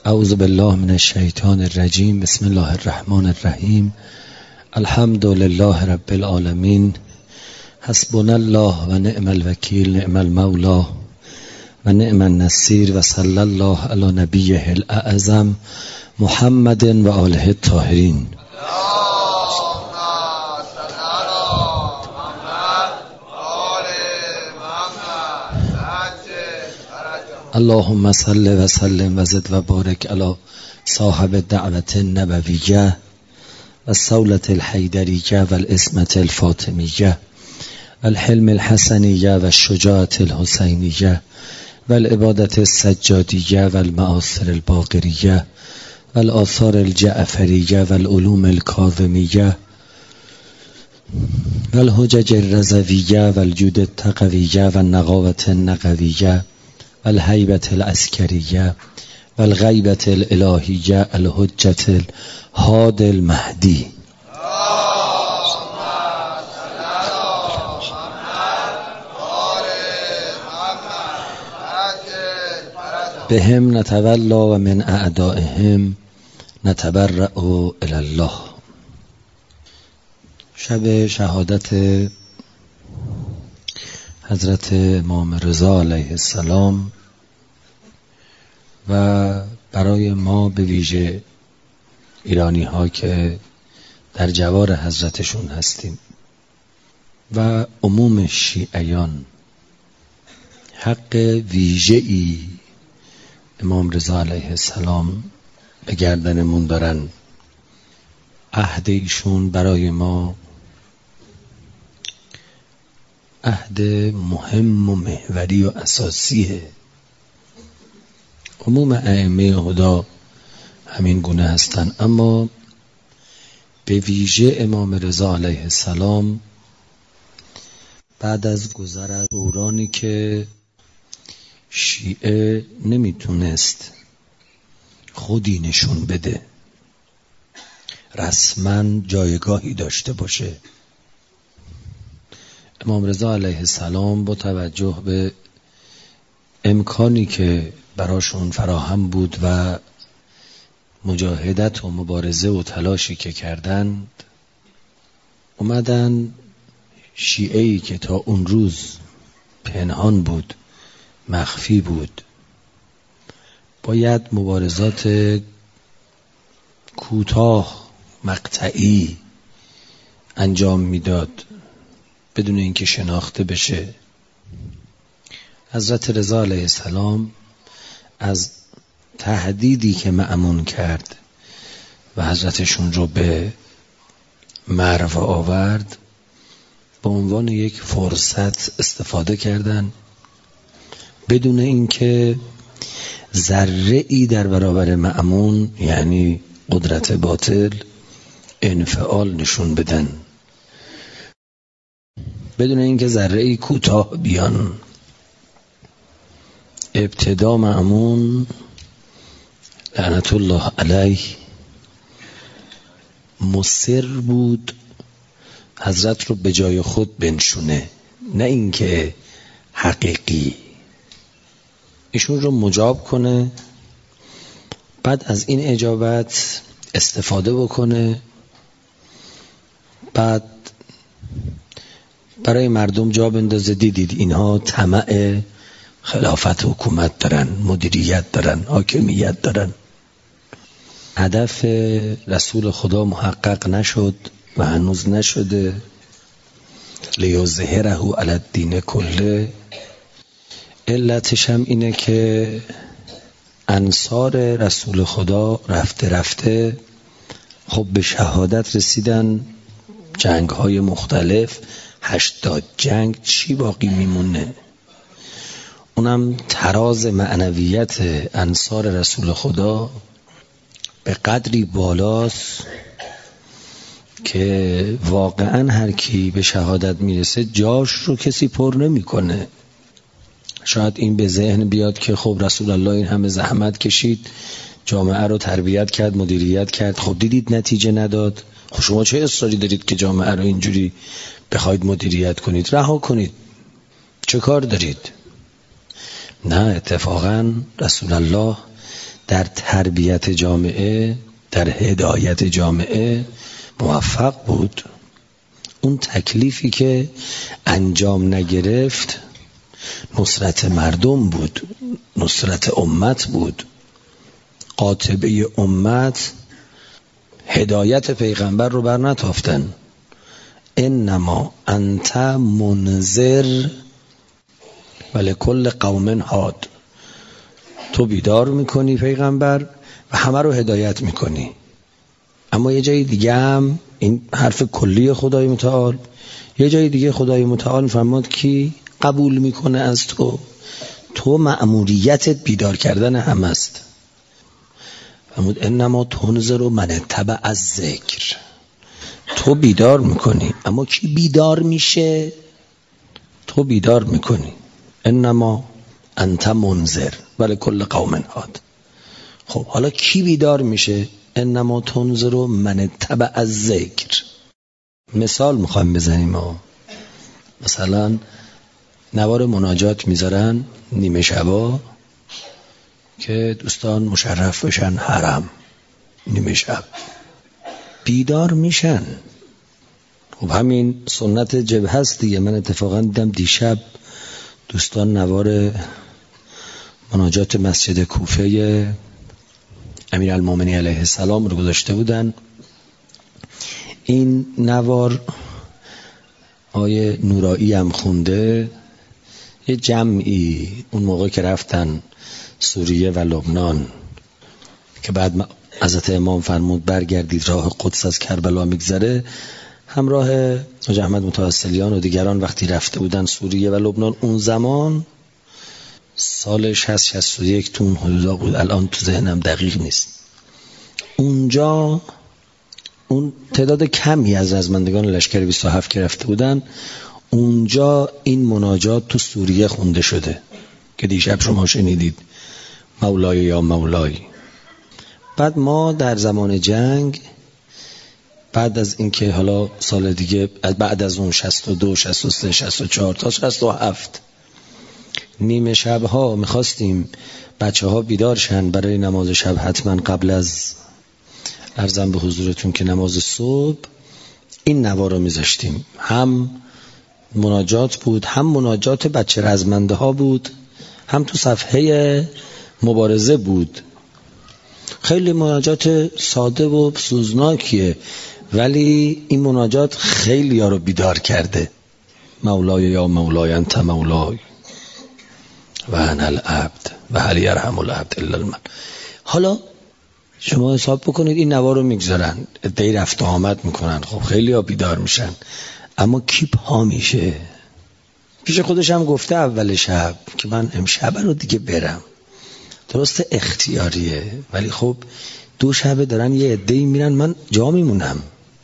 اعوذ بالله من الشیطان الرجیم. بسم الله الرحمن الرحیم. الحمد لله رب العالمین. حسبنا الله و نعم الوکیل، نعم المولا و نعم النصیر، و صلی الله علی نبیه الاعظم محمد و آله الطاهرین. اللهم صل و سلم و زد و بارک علی صاحب دعوت النبویه و الصولة الحیدریه و الاسمة الفاطمیه و الحلم الحسنیه و الشجاعة الحسینیه و العبادة السجادیه و المآثر الباقریه و الآثار الجعفریه و العلوم الکاظمیه و الحجج الرضویه و الجود التقویه و النقاوة النقویه و الهیبة العسکریه و الغیبة الالهیه الحجة الهاد المهدی. بهم نتولا و من اعدائهم نتبرأ الی الله. شب شهادت حضرت امام رضا علیه السلام و برای ما به ویژه ایرانی ها که در جوار حضرتشون هستیم و عموم شیعیان حق ویژه‌ای امام رضا علیه السلام به گردنمون دارن. عهد ایشون برای ما عهد مهم و محوری و اساسیه. عموم ائمه هدا همین گونه هستن، اما به ویژه امام رضا علیه السلام بعد از گذر از دورانی که شیعه نمیتونست خودی نشون بده، رسما جایگاهی داشته باشه، امام رضا علیه السلام با توجه به امکانی که براشون فراهم بود و مجاهدت و مبارزه و تلاشی که کردند، اومدن شیعه‌ای که تا اون روز پنهان بود، مخفی بود، باید مبارزات کوتاه مقطعی انجام میداد بدون اینکه شناخته بشه. حضرت رضا علیه السلام از تهدیدی که مأمون کرد و حضرتشون رو به مرو آورد به عنوان یک فرصت استفاده کردن، بدون اینکه ذره‌ای در برابر مأمون یعنی قدرت باطل انفعال نشون بدن، بدون اینکه ذره‌ای کوتاه بیان. ابتدا مأمون لعنت الله علیه مصر بود حضرت رو به جای خود بنشونه، نه اینکه حقیقی ایشون رو مجاب کنه، بعد از این اجابت استفاده بکنه، بعد برای مردم جا بندازه دیدید اینها طمع خلافت حکومت دارن، مدیریت دارن، حاکمیت دارن. هدف رسول خدا محقق نشد و هنوز نشده. لیظهره علی الدین کله. علتش هم اینه که انصار رسول خدا رفته رفته خب به شهادت رسیدن، جنگ های مختلف، 80 جنگ، چی باقی میمونه؟ اونم تراز معنویت انصار رسول خدا به قدری بالاست که واقعا هر کی به شهادت میرسه جاش رو کسی پر نمیکنه. شاید این به ذهن بیاد که خب رسول الله این همه زحمت کشید، جامعه رو تربیت کرد، مدیریت کرد، خب دیدید نتیجه نداد، خب شما چه اصراری دارید که جامعه رو اینجوری بخواید مدیریت کنید؟ رها کنید، چه کار دارید؟ نه، اتفاقا رسول الله در تربیت جامعه، در هدایت جامعه موفق بود. اون تکلیفی که انجام نگرفت نصرت مردم بود، نصرت امت بود. قاطبه امت هدایت پیغمبر رو بر نتافتن. انما انت منذر ولکل قوم هاد. تو بیدار میکنی پیغمبر و همه رو هدایت میکنی. اما یه جای دیگه هم این حرف کلی خدای متعال، یه جای دیگه خدای متعال فرمود کی قبول میکنه از تو مأموریتت بیدار کردن هم است. فرمود انما تنذر من اتبع الذکر. تو بیدار میکنی اما کی بیدار میشه؟ تو بیدار میکنی. انما انت منذر ولکل قوم هاد. خب حالا کی بیدار میشه؟ انما تنذر من اتبع الذکر. مثال میخوایم بزنیم. مثلا نوار مناجات میذارن نیمه شبا که دوستان مشرف بشن حرم، نیمه شب بیدار میشن. خب همین سنت جبهه است دیگه. من اتفاقا دیدم دیشب دوستان نوار مناجات مسجد کوفه امیرالمومنین علیه السلام رو گذاشته بودن. این نوار آیه نورایی هم خونده. یه جمعی اون موقع که رفتن سوریه و لبنان که بعد حضرت امام فرمود برگردید راه قدس از کربلا میگذره، همراه حاج احمد متوسلیان و دیگران وقتی رفته بودن سوریه و لبنان، اون زمان سال 60-61 تو اون حدودا بود، الان تو ذهنم دقیق نیست. اونجا اون تعداد کمی از رزمندگان لشکر 27 که رفته بودن، اونجا این مناجات تو سوریه خونده شده که دیشب شما شنیدید مولای یا مولای. بعد ما در زمان جنگ، بعد از اینکه حالا سال دیگه بعد از اون 62 63 64 تا 67 نیمه شبها میخواستیم بچه ها بیدار شن برای نماز شب، حتما قبل از عرضم به حضورتون که نماز صبح این نوا رو میذاشتیم. هم مناجات بود، هم مناجات بچه رزمنده ها بود، هم تو صفحه مبارزه بود. خیلی مناجات ساده و سوزناکیه، ولی این مناجات خیلی ها رو بیدار کرده. مولای یا مولای انت مولای و انا العبد و هل یرحم العبد الا المن. حالا شما حساب بکنید این نوا رو میگذارن، عده‌ای رفت و آمد میکنن، خب خیلی ها بیدار میشن، اما کی پا میشه؟ پیش خودش هم گفته اول شب که من امشب رو دیگه برم. درست اختیاریه، ولی خب 2 شبه دارن یه عده‌ای میرن، من جا میمونم.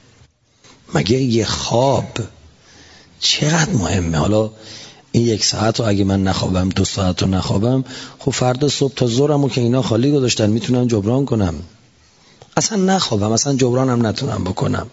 مگه یه خواب چقدر مهمه؟ حالا این 1 ساعت رو اگه من نخوابم، 2 ساعت رو نخوابم، خب فردا صبح تا ظهرمو که اینا خالی گذاشتن میتونم جبران کنم. اصلا نخوابم، اصلا جبرانم نتونم بکنم.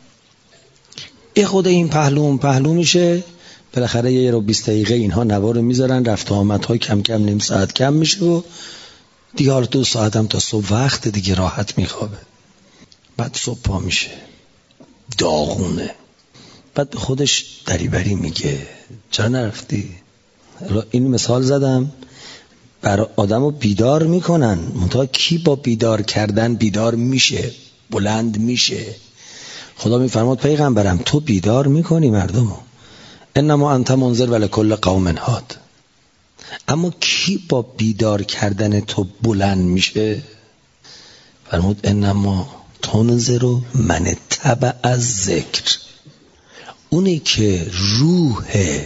یه خود این پهلو میشه، بالاخره 1 رو 20 دقیقه اینها نوار رو میذارن، رفت و آمدهای کم کم نیم ساعت کم میشه و دیگه 2 ساعت هم تا صبح وقت دیگه راحت میخوابه. بعد صبح پا میشه داغونه، بعد خودش دریبری میگه چرا نرفتی؟ این مثال زدم برای آدمو بیدار میکنن، منتها کی با بیدار کردن بیدار میشه، بلند میشه؟ خدا میفرماد پیغمبرم تو بیدار میکنی مردمو، انما انت منذر ولکل قوم هاد. اما کی با بیدار کردن تو بلند میشه؟ فرمود انما تنذر من اتبع الذکر. اونی که روح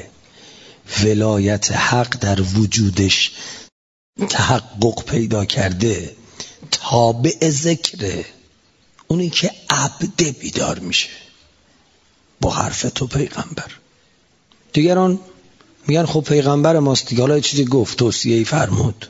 ولایت حق در وجودش تحقق پیدا کرده، تابع ذکره، اونی که عبد بیدار میشه با حرف تو پیغمبر. دیگران میگن خب پیغمبر ماست دیگه، حالا چیزی گفت، توصیه‌ای فرمود.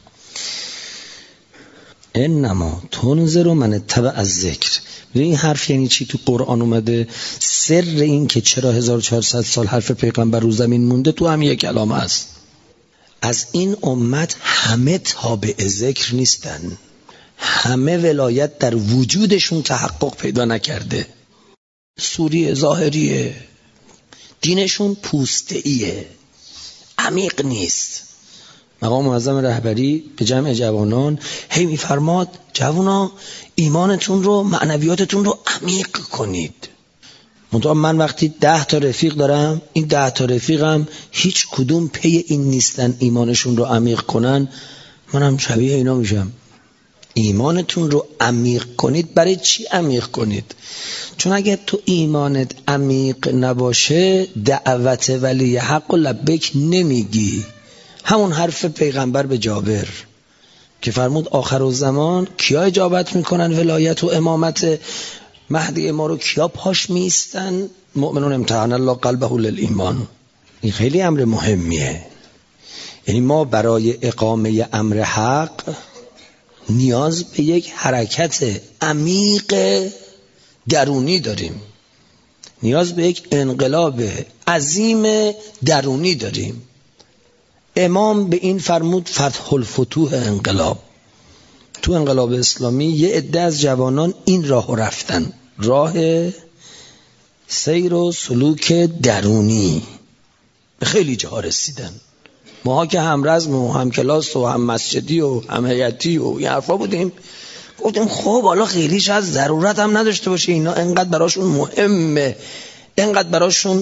انما تنذر من اتبع الذکر. این حرف یعنی چی؟ تو قرآن اومده. سر این که چرا 1400 سال حرف پیغمبر رو زمین مونده تو هم یک کلام است. از این امت همه تابع ذکر نیستن، همه ولایت در وجودشون تحقق پیدا نکرده. سوری ظاهریه، دینشون پوسته‌ایه، عمیق نیست. مقام معظم رهبری به جمع جوانان هی میفرماد جوانا ایمانتون رو، معنویاتتون رو عمیق کنید. منتها من وقتی 10 تا رفیق دارم، این 10 تا رفیقم هیچ کدوم پی این نیستن ایمانشون رو عمیق کنن، منم شبیه اینا میشم. ایمانتون رو عمیق کنید. برای چی عمیق کنید؟ چون اگر تو ایمانت عمیق نباشه دعوت ولی حق و لبیک نمیگی. همون حرف پیغمبر به جابر که فرمود آخرالزمان کیا اجابت میکنن ولایت و امامت مهدی ما رو، کیا پاش میستن؟ مؤمنون امتحان الله قلبه للایمان. این خیلی امر مهمیه. یعنی ما برای اقامه امر حق نیاز به یک حرکت عمیق درونی داریم، نیاز به یک انقلاب عظیم درونی داریم. امام به این فرمود فتح الفتوح انقلاب. تو انقلاب اسلامی یه عده از جوانان این راهو رفتن، راه سیر و سلوک درونی، به خیلی جاها رسیدن. ماها که هم رزم و هم کلاس و هم مسجدی و هم هیئتی و این حرفا بودیم، گفتیم خب حالا خیلی شاید ضرورت هم نداشته باشه، اینا انقدر براشون مهمه، انقدر براشون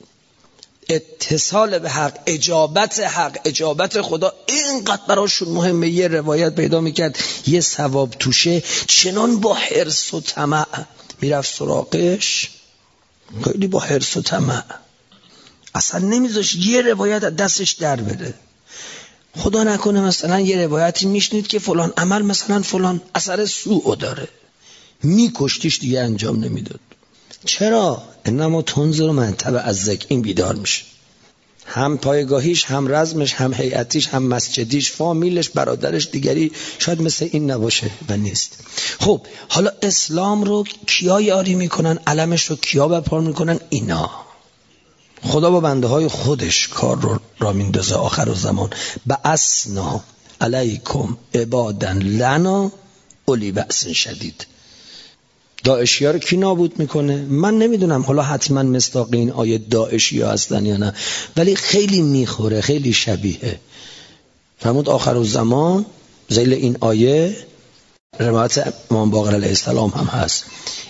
اتصال به حق، اجابت خدا اینقدر براشون مهمه. یه روایت پیدا میکرد یه ثواب توشه، چنان با حرص و طمع میرفت سراغش، خیلی با حرص و طمع، اصلا نمیذاش یه روایت از دستش در بره. خدا نکنه مثلا یه روایتی میشنید که فلان عمل مثلا فلان اثر سوء داره، میکشتیش دیگه انجام نمیداد. چرا؟ انما تنظر من تبع الذکر. این بیدار میشه، هم پایگاهیش، هم رزمش، هم هیئتیش، هم مسجدیش، فامیلش، برادرش دیگری شاید مثل این نباشه و نیست. خب حالا اسلام رو کیا یاری میکنن؟ علمش رو کیا برپا میکنن؟ اینا. خدا با بنده های خودش کار رو را میندازه آخر الزمان. بعثنا علیکم عبادا لنا اولی بأس شدید. داعشی ها رو کی نابود میکنه؟ من نمیدونم حالا حتما مصداق این آیه داعشی ها هستن یا نه، ولی خیلی میخوره، خیلی شبیه. فرمود آخر الزمان، ذیل این آیه روایت امام باقر علیه السلام هم هست،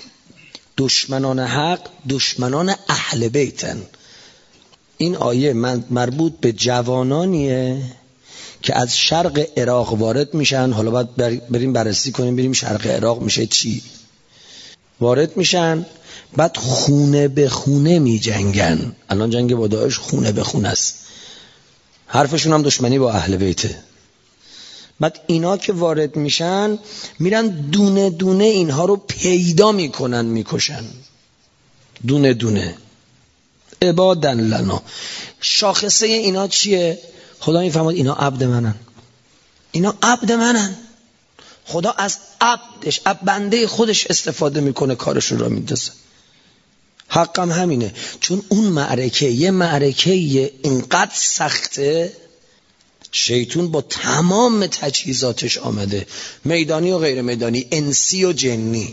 دشمنان حق دشمنان اهل بیتن. این آیه مربوط به جوانانیه که از شرق عراق وارد میشن. حالا باید بریم بررسی کنیم، بریم شرق عراق میشه چی. وارد میشن، بعد خونه به خونه می جنگن. الان جنگ با داعش خونه به خونه است، حرفشون هم دشمنی با اهل بیته. بعد اینا که وارد میشن میرن دونه دونه اینها رو پیدا میکنن، میکشن دونه دونه. عبادن لنا. شاخصه اینا چیه؟ خدا میفرماد اینا عبد منن، اینا عبد منن. خدا از عبدش، بنده خودش استفاده میکنه، کارشون را میندازه. حقم همینه، چون اون معرکه یه معرکه اینقدر سخته، شیطون با تمام تجهیزاتش آمده، میدانی و غیر میدانی، انسی و جنی.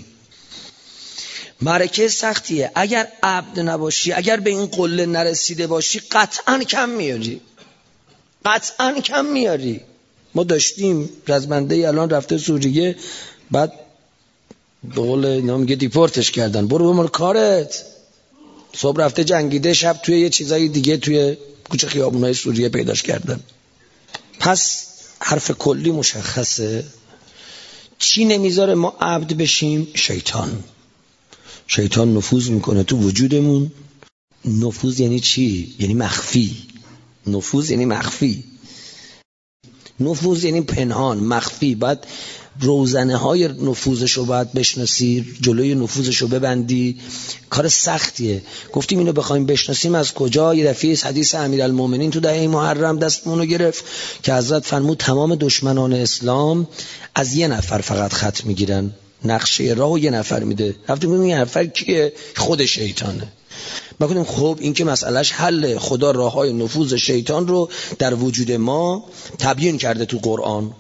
معرکه سختیه. اگر عبد نباشی، اگر به این قله نرسیده باشی، قطعا کم میاری، قطعا کم میاری. ما داشتیم رزمنده الان رفته سوریه، بعد به قول نمیگه دیپورتش کردن، برو بمر کارت. صبح رفته جنگیده، شب توی یه چیزای دیگه توی کوچه خیابونای سوریه پیداش کردن. پس حرف کلی مشخصه. چی نمیذاره ما عبد بشیم؟ شیطان. شیطان نفوذ میکنه تو وجودمون. نفوذ یعنی چی؟ یعنی مخفی. نفوذ یعنی مخفی. نفوذ یعنی پنهان، مخفی. بعد روزنه های نفوذش رو باید بشناسی، جلوی نفوذش رو ببندی. کار سختیه. گفتیم اینو بخوایم بشناسیم از کجا؟ یه دفعه حدیث امیرالمومنین تو دهه محرم دستمون رو گرفت که حضرت فرمود تمام دشمنان اسلام از یه نفر فقط خط میگیرن، نقشه راهو یه نفر میده. رفتیم ببینیم یه نفر کیه؟ خود شیطانه. بگیم خب این که مسئلهش حل. خدا راههای نفوذ شیطان رو در وجود ما تبیین کرده تو قرآن.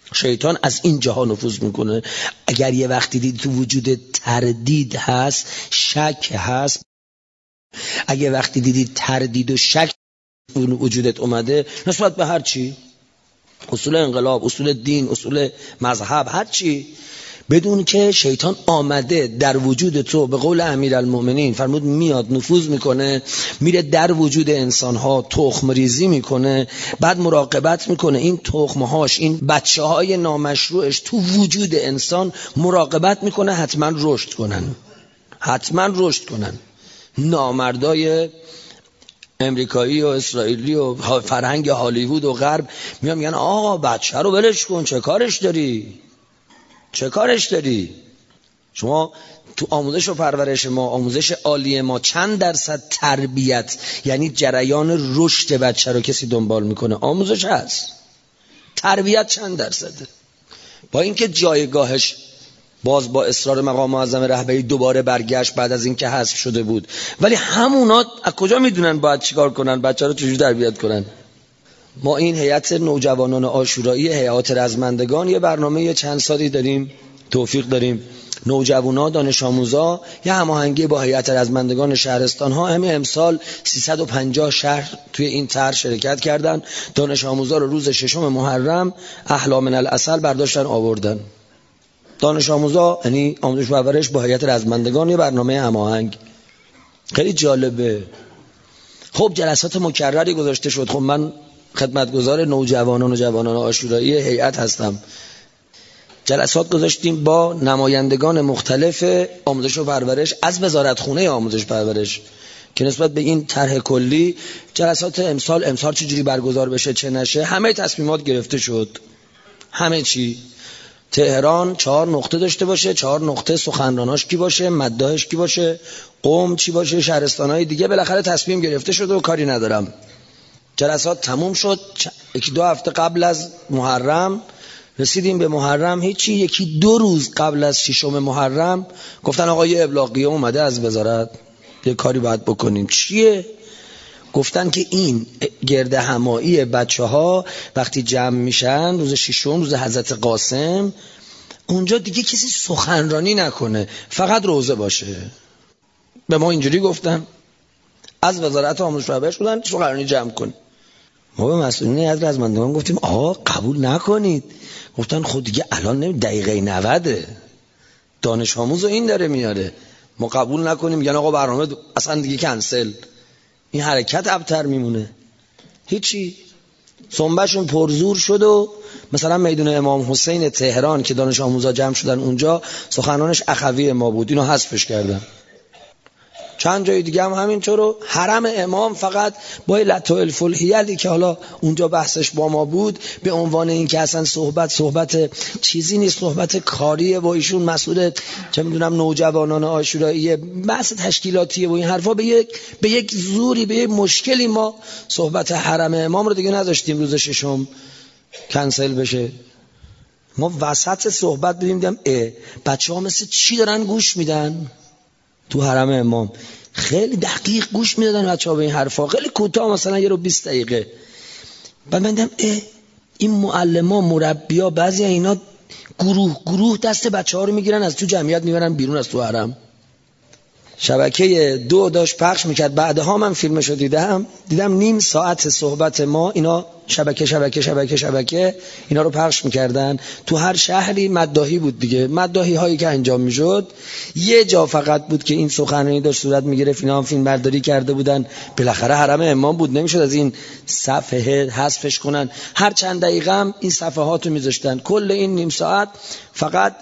شیطان از این جاها نفوذ میکنه. اگر یه وقتی دید تو وجود تردید هست، شک هست، اگه وقتی دیدید تردید و شک وجودت اومده نسبت به هر چی، اصول انقلاب، اصول دین، اصول مذهب، هر چی، بدون که شیطان آمده در وجود تو، به قول امیرالمومنین فرمود میاد نفوذ میکنه، میره در وجود انسانها تخم ریزی میکنه، بعد مراقبت میکنه این تخمهاش، این بچه های نامشروعش تو وجود انسان مراقبت میکنه حتما رشد کنن، حتما رشد کنن. نامردای امریکایی و اسرائیلی و فرهنگ هالیوود و غرب میگن آقا بچه رو ولش کن، چه کارش داری؟ چه کارش داری؟ شما تو آموزش و پرورش ما، آموزش عالی ما، چند درصد تربیت یعنی جریان رشد بچه رو کسی دنبال میکنه؟ آموزش هست، تربیت چند درصده؟ با اینکه جایگاهش باز با اصرار مقام معظم رهبری دوباره برگشت بعد از اینکه حذف شده بود، ولی همونا از کجا میدونن باید چیکار کنن، بچه رو چجوری تربیت کنن؟ ما این هیئت نوجوانان عاشورایی، هیئات رزمندگان، یه برنامه چند سالی داریم، توفیق داریم، نوجوانا، دانش آموزا، یه هماهنگی با هیئت رزمندگان شهرستان ها. همین امسال 350 شهر توی این طرح شرکت کردن. دانش آموزا رو روز 6 محرم احلی من العسل برداشتن آوردن. دانش آموزا یعنی آموزش و پرورش با هیئت رزمندگان، یه برنامه هماهنگ خیلی جالبه. خب جلسات مکرری گذاشته شد. خب من خدمتگزار نوجوانان و جوانان عاشورایی هیئت هستم. جلسات گذاشتیم با نمایندگان مختلف آموزش و پرورش از وزارتخونه آموزش پرورش که نسبت به این طرح کلی جلسات امسال چجوری برگزار بشه چه نشه، همه تصمیمات گرفته شد. همه چی. تهران 4 نقطه داشته باشه، 4 نقطه سخنراناش کی باشه، مداحش کی باشه، قم چی باشه، شهرستانهای دیگه، بالاخره تصمیم گرفته شد و کاری ندارم. جلسات تموم شد. 1-2 هفته قبل از محرم رسیدیم به محرم، هیچی. 1-2 روز قبل از 6 محرم گفتن آقا یه ابلاغیه اومده از وزارت، یه کاری باید بکنیم. چیه؟ گفتن که این گرد همایی بچه‌ها وقتی جمع میشن روز 6 روز حضرت قاسم، اونجا دیگه کسی سخنرانی نکنه، فقط روزه باشه. به ما اینجوری گفتن از وزارت آموزش و پرورش، بودن سخنرانی جمع کن. ما به مسئولین از رزمندگان گفتیم آقا قبول نکنید. گفتن خود دیگه الان دقیقه 90 دانش آموز این داره میاره، ما قبول نکنیم. میگن آقا برنامه اصلا دیگه کنسل. این حرکت ابتر میمونه. هیچی. سنبهشون پرزور شد و مثلا میدون امام حسین تهران که دانش آموزا جمع شدن اونجا، سخنرانش اخوی ما بود، اینو حذفش کردن. چند جای دیگه هم همینطور. حرم امام فقط با لطائف الحیلی که حالا اونجا بحثش با ما بود، به عنوان این که اصلا صحبت چیزی نیست، صحبت کاریه و ایشون مسئول چه میدونم نوجوانان عاشورایی، بحث تشکیلاتیه و این حرفا، به یک زوری، به یک مشکلی ما صحبت حرم امام رو دیگه نذاشتیم روز 6 کنسل بشه. ما وسط صحبت دیدم بچه‌ها مثل چی دارن گوش میدن تو حرم امام. خیلی دقیق گوش میدادن بچه‌ها به این حرفا، خیلی کوتاه، مثلا 1 رو 20 دقیقه. بعد من دیدم این معلما، مربیا، بعضی اینا گروه دست بچه‌ها رو میگیرن از تو جمعیت میبرن بیرون از تو حرم. شبکه 2 داشت پخش میکرد، بعدها من فیلمشو دیدم نیم ساعت صحبت ما اینا شبکه اینا رو پخش میکردن. تو هر شهری مداحی بود دیگه، مداحی هایی که انجام میشد. یه جا فقط بود که این سخنرانی داشت صورت میگرفت، اینا هم فیلم برداری کرده بودن. بالاخره حرم امام بود، نمیشد از این صفحه حذفش کنن. هر چند دقیقه هم این صفحاتو میذاشتن. کل این نیم ساعت فقط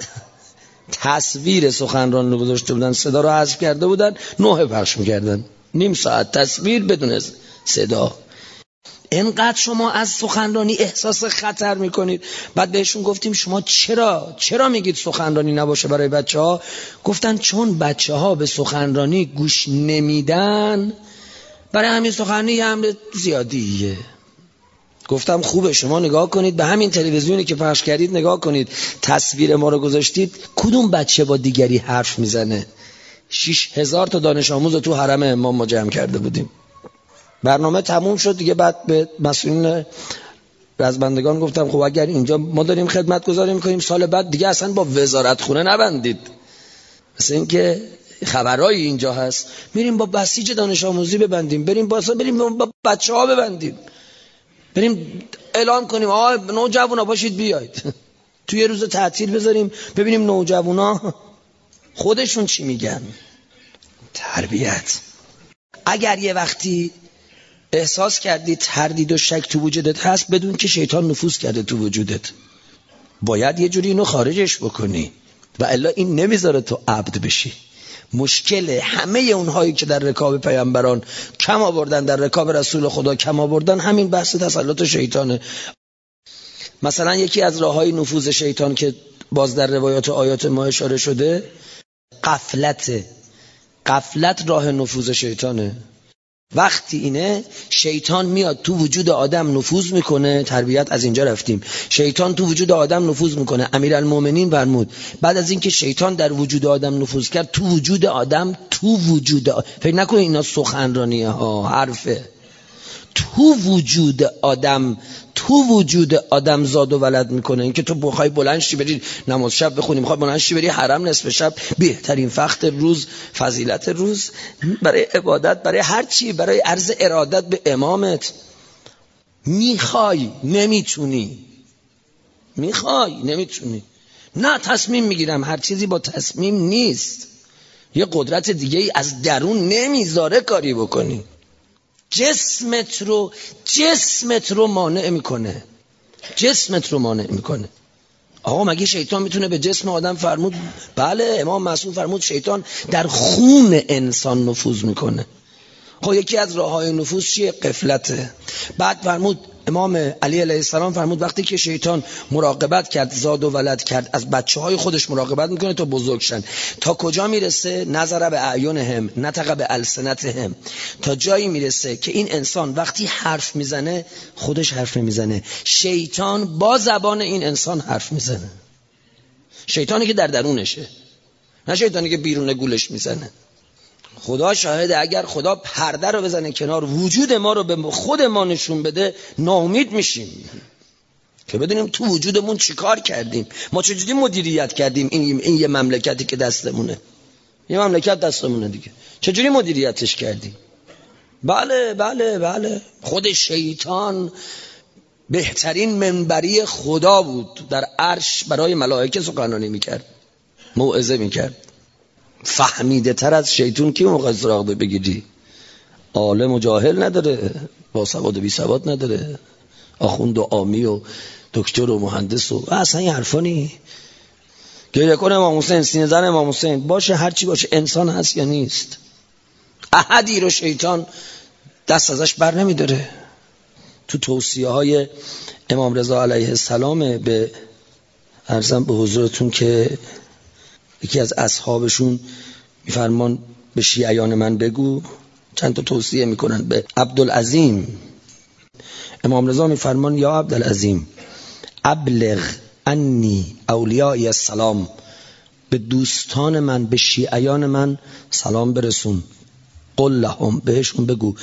تصویر سخنران رو گذاشته بودن، صدا رو حذف کرده بودن، 9 پخش میکردن. نیم ساعت تصویر بدون صدا. اینقدر شما از سخنرانی احساس خطر میکنید. بعد بهشون گفتیم شما چرا میگید سخنرانی نباشه برای بچه‌ها؟ گفتن چون بچه‌ها به سخنرانی گوش نمیدن، برای همین سخنرانی حمله زیادیه. گفتم خوبه شما نگاه کنید به همین تلویزیونی که پخش کردید، نگاه کنید تصویر ما رو گذاشتید، کدوم بچه با دیگری حرف میزنه؟ 6000 تا دانش آموز تو حرم امام ما جمع کرده بودیم. برنامه تموم شد دیگه. بعد به مسئولین از بندگان گفتم خب اگر اینجا ما داریم خدمت گذاری میکنیم، سال بعد دیگه اصلا با وزارت خونه نبندید. مثل این که خبرایی اینجا هست میریم با بسیج دانش آموزی ببندیم، بریم با بچه ها ببندیم، بریم اعلام کنیم آقا نوجوانا باشید بیاید توی یه روز تعطیل بذاریم ببینیم نوجوانا خودشون چی میگن. تربیت. اگر یه وقتی احساس کردی تردید و شک تو وجودت هست، بدون که شیطان نفوذ کرده تو وجودت، باید یه جوری اینو خارجش بکنی و الا این نمیذاره تو عبد بشی. مشکل همه اونهایی که در رکاب پیامبران کم آوردن، در رکاب رسول خدا کم آوردن، همین بحث تسلط شیطانه. مثلا یکی از راههای نفوذ شیطان که باز در روایات و آیات ما اشاره شده، غفلت راه نفوذ شیطانه. وقتی اینه شیطان میاد تو وجود آدم نفوذ میکنه. تربیت از اینجا رفتیم. شیطان تو وجود آدم نفوذ میکنه. امیرالمومنین فرمود بعد از اینکه شیطان در وجود آدم نفوذ کرد، تو وجود آدم فکر نکنید اینا سخنرانیه ها، حرفه. تو وجود آدم زاد و ولد میکنه. اینکه تو بخوای بلند شی بری نماز شب بخونی، میخوای بلند شی بری حرم نصف شب، بهترین وقت روز، فضیلت روز، برای عبادت، برای هر چی، برای عرض ارادت به امامت، میخوای نمیتونی. نه تصمیم میگیرم. هر چیزی با تصمیم نیست. یه قدرت دیگه ای از درون نمیذاره کاری بکنی. جسمت رو مانع میکنه. آقا مگه شیطان میتونه به جسم آدم فرمود؟ بله، امام معصوم فرمود شیطان در خون انسان نفوذ میکنه. خب یکی از راههای نفوذ چیه؟ غفلته. بعد فرمود امام علی علیه السلام فرمود وقتی که شیطان مراقبت کرد، زاد و ولد کرد، از بچه‌های خودش مراقبت میکنه تا بزرگ شن. تا کجا میرسه؟ نظر به اعینهم، نطق به السنتهم. تا جایی میرسه که این انسان وقتی حرف میزنه خودش حرف نمیزنه، شیطان با زبان این انسان حرف میزنه. شیطانی که در درونشه، نه شیطانی که بیرون گولش میزنه. خدا شاهده اگر خدا پرده رو بزنه کنار، وجود ما رو به خود ما نشون بده، ناامید میشیم که بدونیم تو وجودمون چی کار کردیم، ما چجوری مدیریت کردیم این یه مملکتی که دستمونه. یه مملکت دستمونه دیگه، چجوری مدیریتش کردیم؟ بله خود شیطان بهترین منبری خدا بود، در عرش برای ملائکه سخنرانی میکرد، موعظه میکرد. فهمیده تر از شیطان کی موقع سراغ بگیری؟ عالم و جاهل نداره، با سواد و بی سواد نداره، آخوند و عامی و دکتر و مهندس و اصلا این حرفا نی. گریه کن امام حسین، سینه زن امام حسین باشه، هرچی باشه، انسان هست یا نیست؟ احدی رو شیطان دست ازش بر نمیداره. تو توصیه های امام رضا علیه السلام به عرضم به حضورتون که یکی از اصحابشون میفرمان به شیعیان من بگو، چند تا توصیه میکنن به عبدالعظیم. امام رضا میفرمان یا عبدالعظیم ابلغ انی اولیای السلام، به دوستان من، به شیعیان من سلام برسون. قل لهم، بهشون بگو.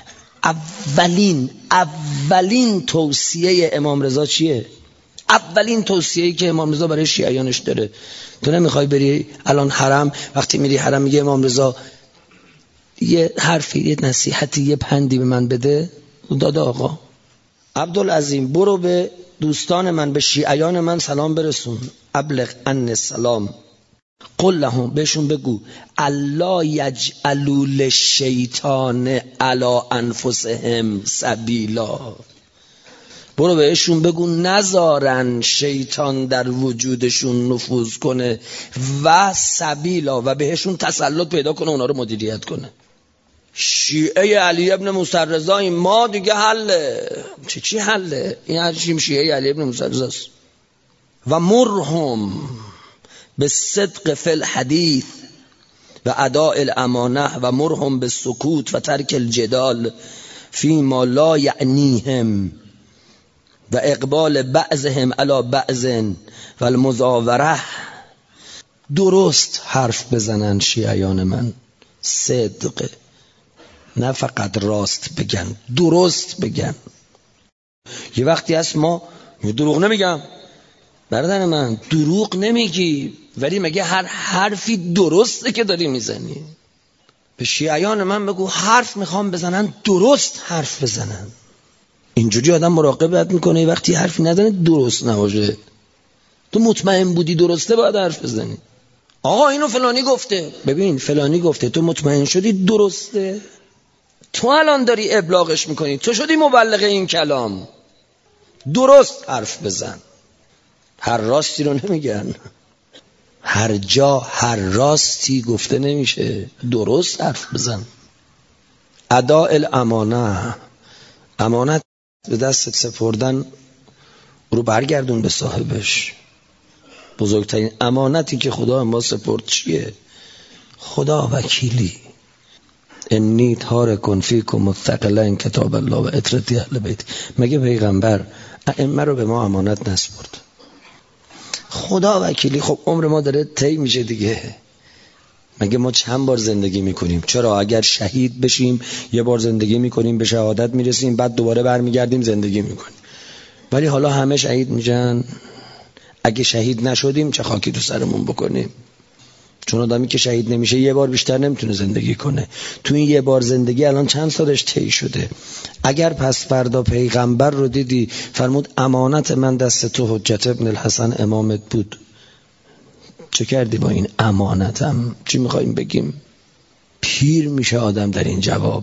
اولین توصیه امام رضا چیه؟ اولین توصیه‌ای که امام رضا برای شیعیانش داره. تو نمیخوای بری الان حرم، وقتی میری حرم میگه امام رضا یه حرفی، یه نصیحتی، یه پندی به من بده؟ داده آقا. عبدالعظیم برو به دوستان من، به شیعیان من سلام برسون. ابلغ عنی السلام. قل لهم، بهشون بگو الا یجعلوا للشیطان علی انفسهم سبیلا. برو بهشون بگو نذارن شیطان در وجودشون نفوذ کنه و سبیلا، و بهشون تسلط پیدا کنه، اونا رو مدیریت کنه. شیعه علی ابن موسی رضا ما دیگه حله. چی حله؟ این هرچیم شیعه علی ابن موسی رضاست. و مرهم به صدق فی الحدیث و اداء الامانه و مرهم به سکوت و ترک الجدال فی ما لا یعنیهم و اقبال بعضهم علی بعض و المزاوره. درست حرف بزنن شیعیان من، صدق، نه فقط راست بگن، درست بگن. یه وقتی هست ما دروغ نمیگم برادر من، دروغ نمیگی، ولی مگه هر حرفی درسته که داری میزنی؟ به شیعیان من بگو حرف میخوام بزنن درست حرف بزنن. اینجوری آدم مراقبت میکنه وقتی حرفی نزنه درست نباشه. تو مطمئن بودی درسته باید حرف بزنی. آقا اینو فلانی گفته، ببین فلانی گفته، تو مطمئن شدی درسته؟ تو الان داری ابلاغش میکنی، تو شدی مبلغ این کلام. درست حرف بزن. هر راستی رو نمیگن، هر جا هر راستی گفته نمیشه، درست حرف بزن. اداء الامانه، امانت به دستت سپردن رو برگردون به صاحبش. بزرگترین امانتی که خدا ما سپرد چیه؟ خدا وکیلی. انی تارک فیکم الثقلین کتاب الله و عترتی اهل بیت. مگه پیغمبر ائمه رو به ما امانت نسپرد؟ خدا وکیلی. خب عمر ما داره طی میشه دیگه. مگه ما چند بار زندگی میکنیم؟ چرا اگر شهید بشیم یه بار زندگی میکنیم، به شهادت میرسیم، بعد دوباره برمیگردیم زندگی میکنیم. ولی حالا همه شهید میشن. اگه شهید نشدیم چه خاکی تو سرمون بکنیم؟ چون آدمی که شهید نمیشه یه بار بیشتر نمیتونه زندگی کنه. تو این یه بار زندگی الان چند سالش طی شده؟ اگر پس فردا پیغمبر رو دیدی فرمود امانت من دست تو، حجت ابن الحسن امامت بود، چه کردی با این امانتم؟ چی میخواییم بگیم؟ پیر میشه آدم در این جواب.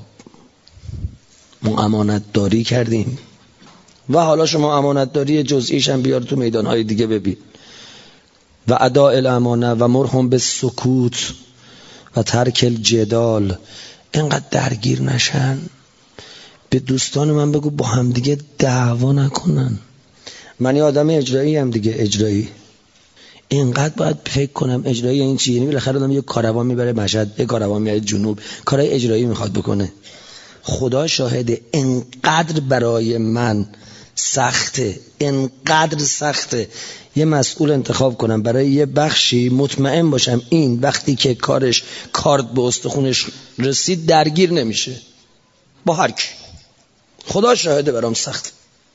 ما امانت داری کردیم. و حالا شما امانت داری جزئیش هم بیار تو میدانهای دیگه ببین. و اداء الامانه و مرهم به سکوت و ترک الجدال. اینقدر درگیر نشن. به دوستان من بگو با هم دیگه دعوا نکنن. من یه آدم اجرایی هم دیگه، اجرایی. اینقدر باید فکر کنم اجرایی این چیه؟ یعنی بالاخره آدم یه کاروان میبره مشهد، یه کاروان میبره جنوب، کارهای اجرایی میخواد بکنه. خدا شاهده اینقدر برای من سخته، اینقدر سخته یه مسئول انتخاب کنم برای یه بخشی، مطمئن باشم این وقتی که کارش کارد به استخونش رسید درگیر نمیشه با هر کی. خدا شاهده برام سخته.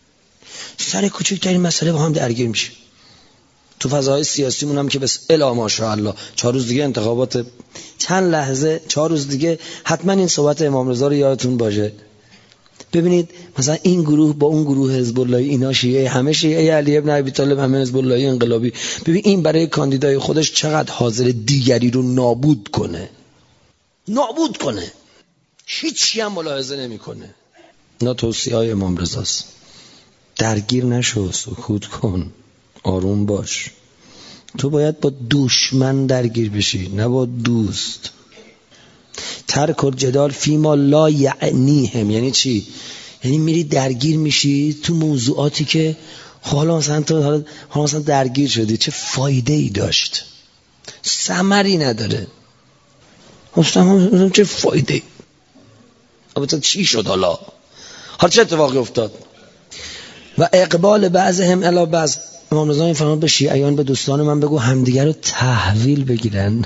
سر کوچکترین مسئله با هم درگیر میشه. تو فضای سیاسی مونم که بس الا ماشاءالله 4 روز دیگه انتخابات، چند لحظه 4 روز دیگه حتما این صحبت امام رضا رو یادتون باشه. ببینید مثلا این گروه با اون گروه حزب الله، اینا شیعه، همه شیعه علی ابن ابی طالب، همه حزب الله انقلابی. ببین این برای کاندیدای خودش چقدر حاضر دیگری رو نابود کنه، نابود کنه، هیچی هم ملاحظه نمیکنه. اینا توصیه‌های امام رضاست. درگیر نشو، سکوت کن، آروم باش. تو باید با دشمن درگیر بشی، نه با دوست. ترک الجدال فیما لا یعنیهم. یعنی چی؟ یعنی میری درگیر میشی تو موضوعاتی که حالا مثلا تو حالا مثلا درگیر شدی، چه فایده ای داشت؟ ثمری نداره. اصلا چه فایده ای؟ البته چی شد حالا چه اتفاقی افتاد؟ و اقبال بعضهم الی بعض. امام رضا میفرماد به شیعیان، به دوستان من بگو همدیگه رو تحویل بگیرن.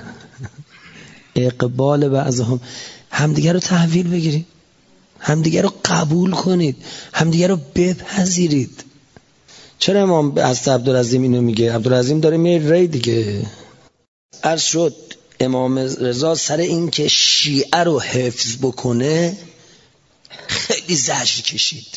اقبال بعضهم، همدیگه رو تحویل بگیرید، همدیگه رو قبول کنید، همدیگه رو بپذیرید. چرا امام از عبدالعظیم اینو میگه؟ عبدالعظیم داره میره ری دیگه. عرض شد امام رضا سر این که شیعه رو حفظ بکنه خیلی زجر کشید.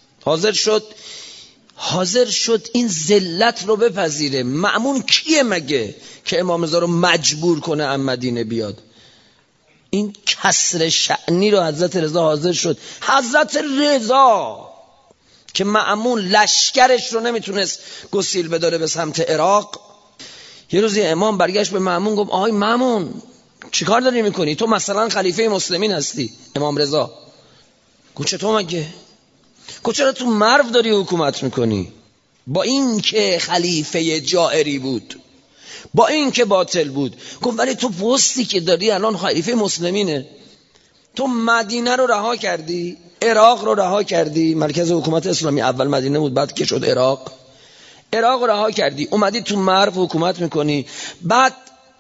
حاضر شد این ذلت رو بپذیره. مأمون کیه مگه که امام رضا رو مجبور کنه از مدینه بیاد؟ این کسر شأنی رو حضرت رضا حاضر شد. حضرت رضا که مأمون لشکرش رو نمیتونست گسیل بداره به سمت عراق. یه روزی امام برگشت به مأمون گفت آهای مأمون چی کار داری میکنی؟ تو مثلا خلیفه مسلمین هستی. امام رضا گفت چطور مگه؟ گفت چرا تو مرو داری حکومت میکنی؟ با این که خلیفه جائری بود، با این که باطل بود. گفت ولی تو پستی که داری الان خلیفه مسلمینه. تو مدینه رو رها کردی، عراق رو رها کردی، مرکز حکومت اسلامی اول مدینه بود بعد که شد عراق رو رها کردی، اومدی تو مرو حکومت میکنی. بعد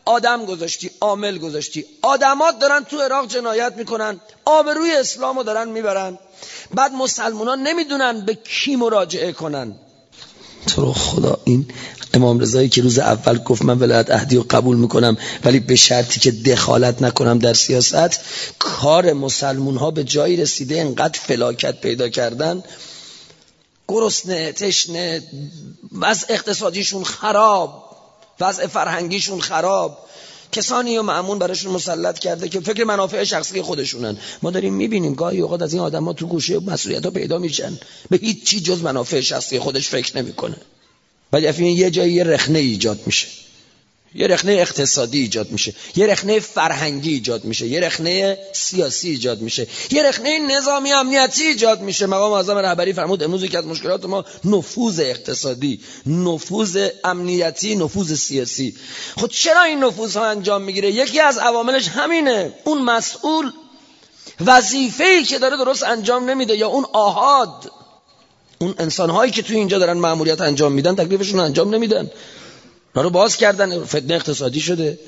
آدم گذاشتی، عامل گذاشتی، آدمات دارن تو عراق جنایت میکنن، آبروی اسلامو دارن میبرن، بعد مسلمانان نمیدونن به کی مراجعه کنن. تو رو خدا این امام رضایی که روز اول گفت من ولایت عهدی رو قبول میکنم ولی به شرطی که دخالت نکنم در سیاست، کار مسلمون ها به جایی رسیده انقدر فلاکت پیدا کردن، گرسنه، تشنه، وضع اقتصادیشون خراب، وضع فرهنگیشون خراب، کسانی رو مأمون براشون مسلط کرده که فکر منافع شخصی خودشونن. ما داریم میبینیم گاهی اوقات از این آدم‌ها تو گوشه مسئولیت‌ها پیدا میشن، به هیچ چی جز منافع شخصی خودش فکر نمیکنه. ولی افین یه جایی یه رخنه ایجاد میشه، یه رخنه اقتصادی ایجاد میشه، یه رخنه فرهنگی ایجاد میشه، یه رخنه سیاسی ایجاد میشه، یه رخنه نظامی امنیتی ایجاد میشه. مقام معظم رهبری فرمود امروز که از مشکلات ما نفوذ اقتصادی، نفوذ امنیتی، نفوذ سیاسی. خود چرا این نفوذها انجام میگیره؟ یکی از عواملش همینه. اون مسئول وظیفه‌ای که داره درست انجام نمیده، یا اون آحاد، اون انسان‌هایی که توی اینجا دارن مأموریت انجام میدن تکلیفشون انجام نمیدن. رو باز کردن، فتنه اقتصادی شده،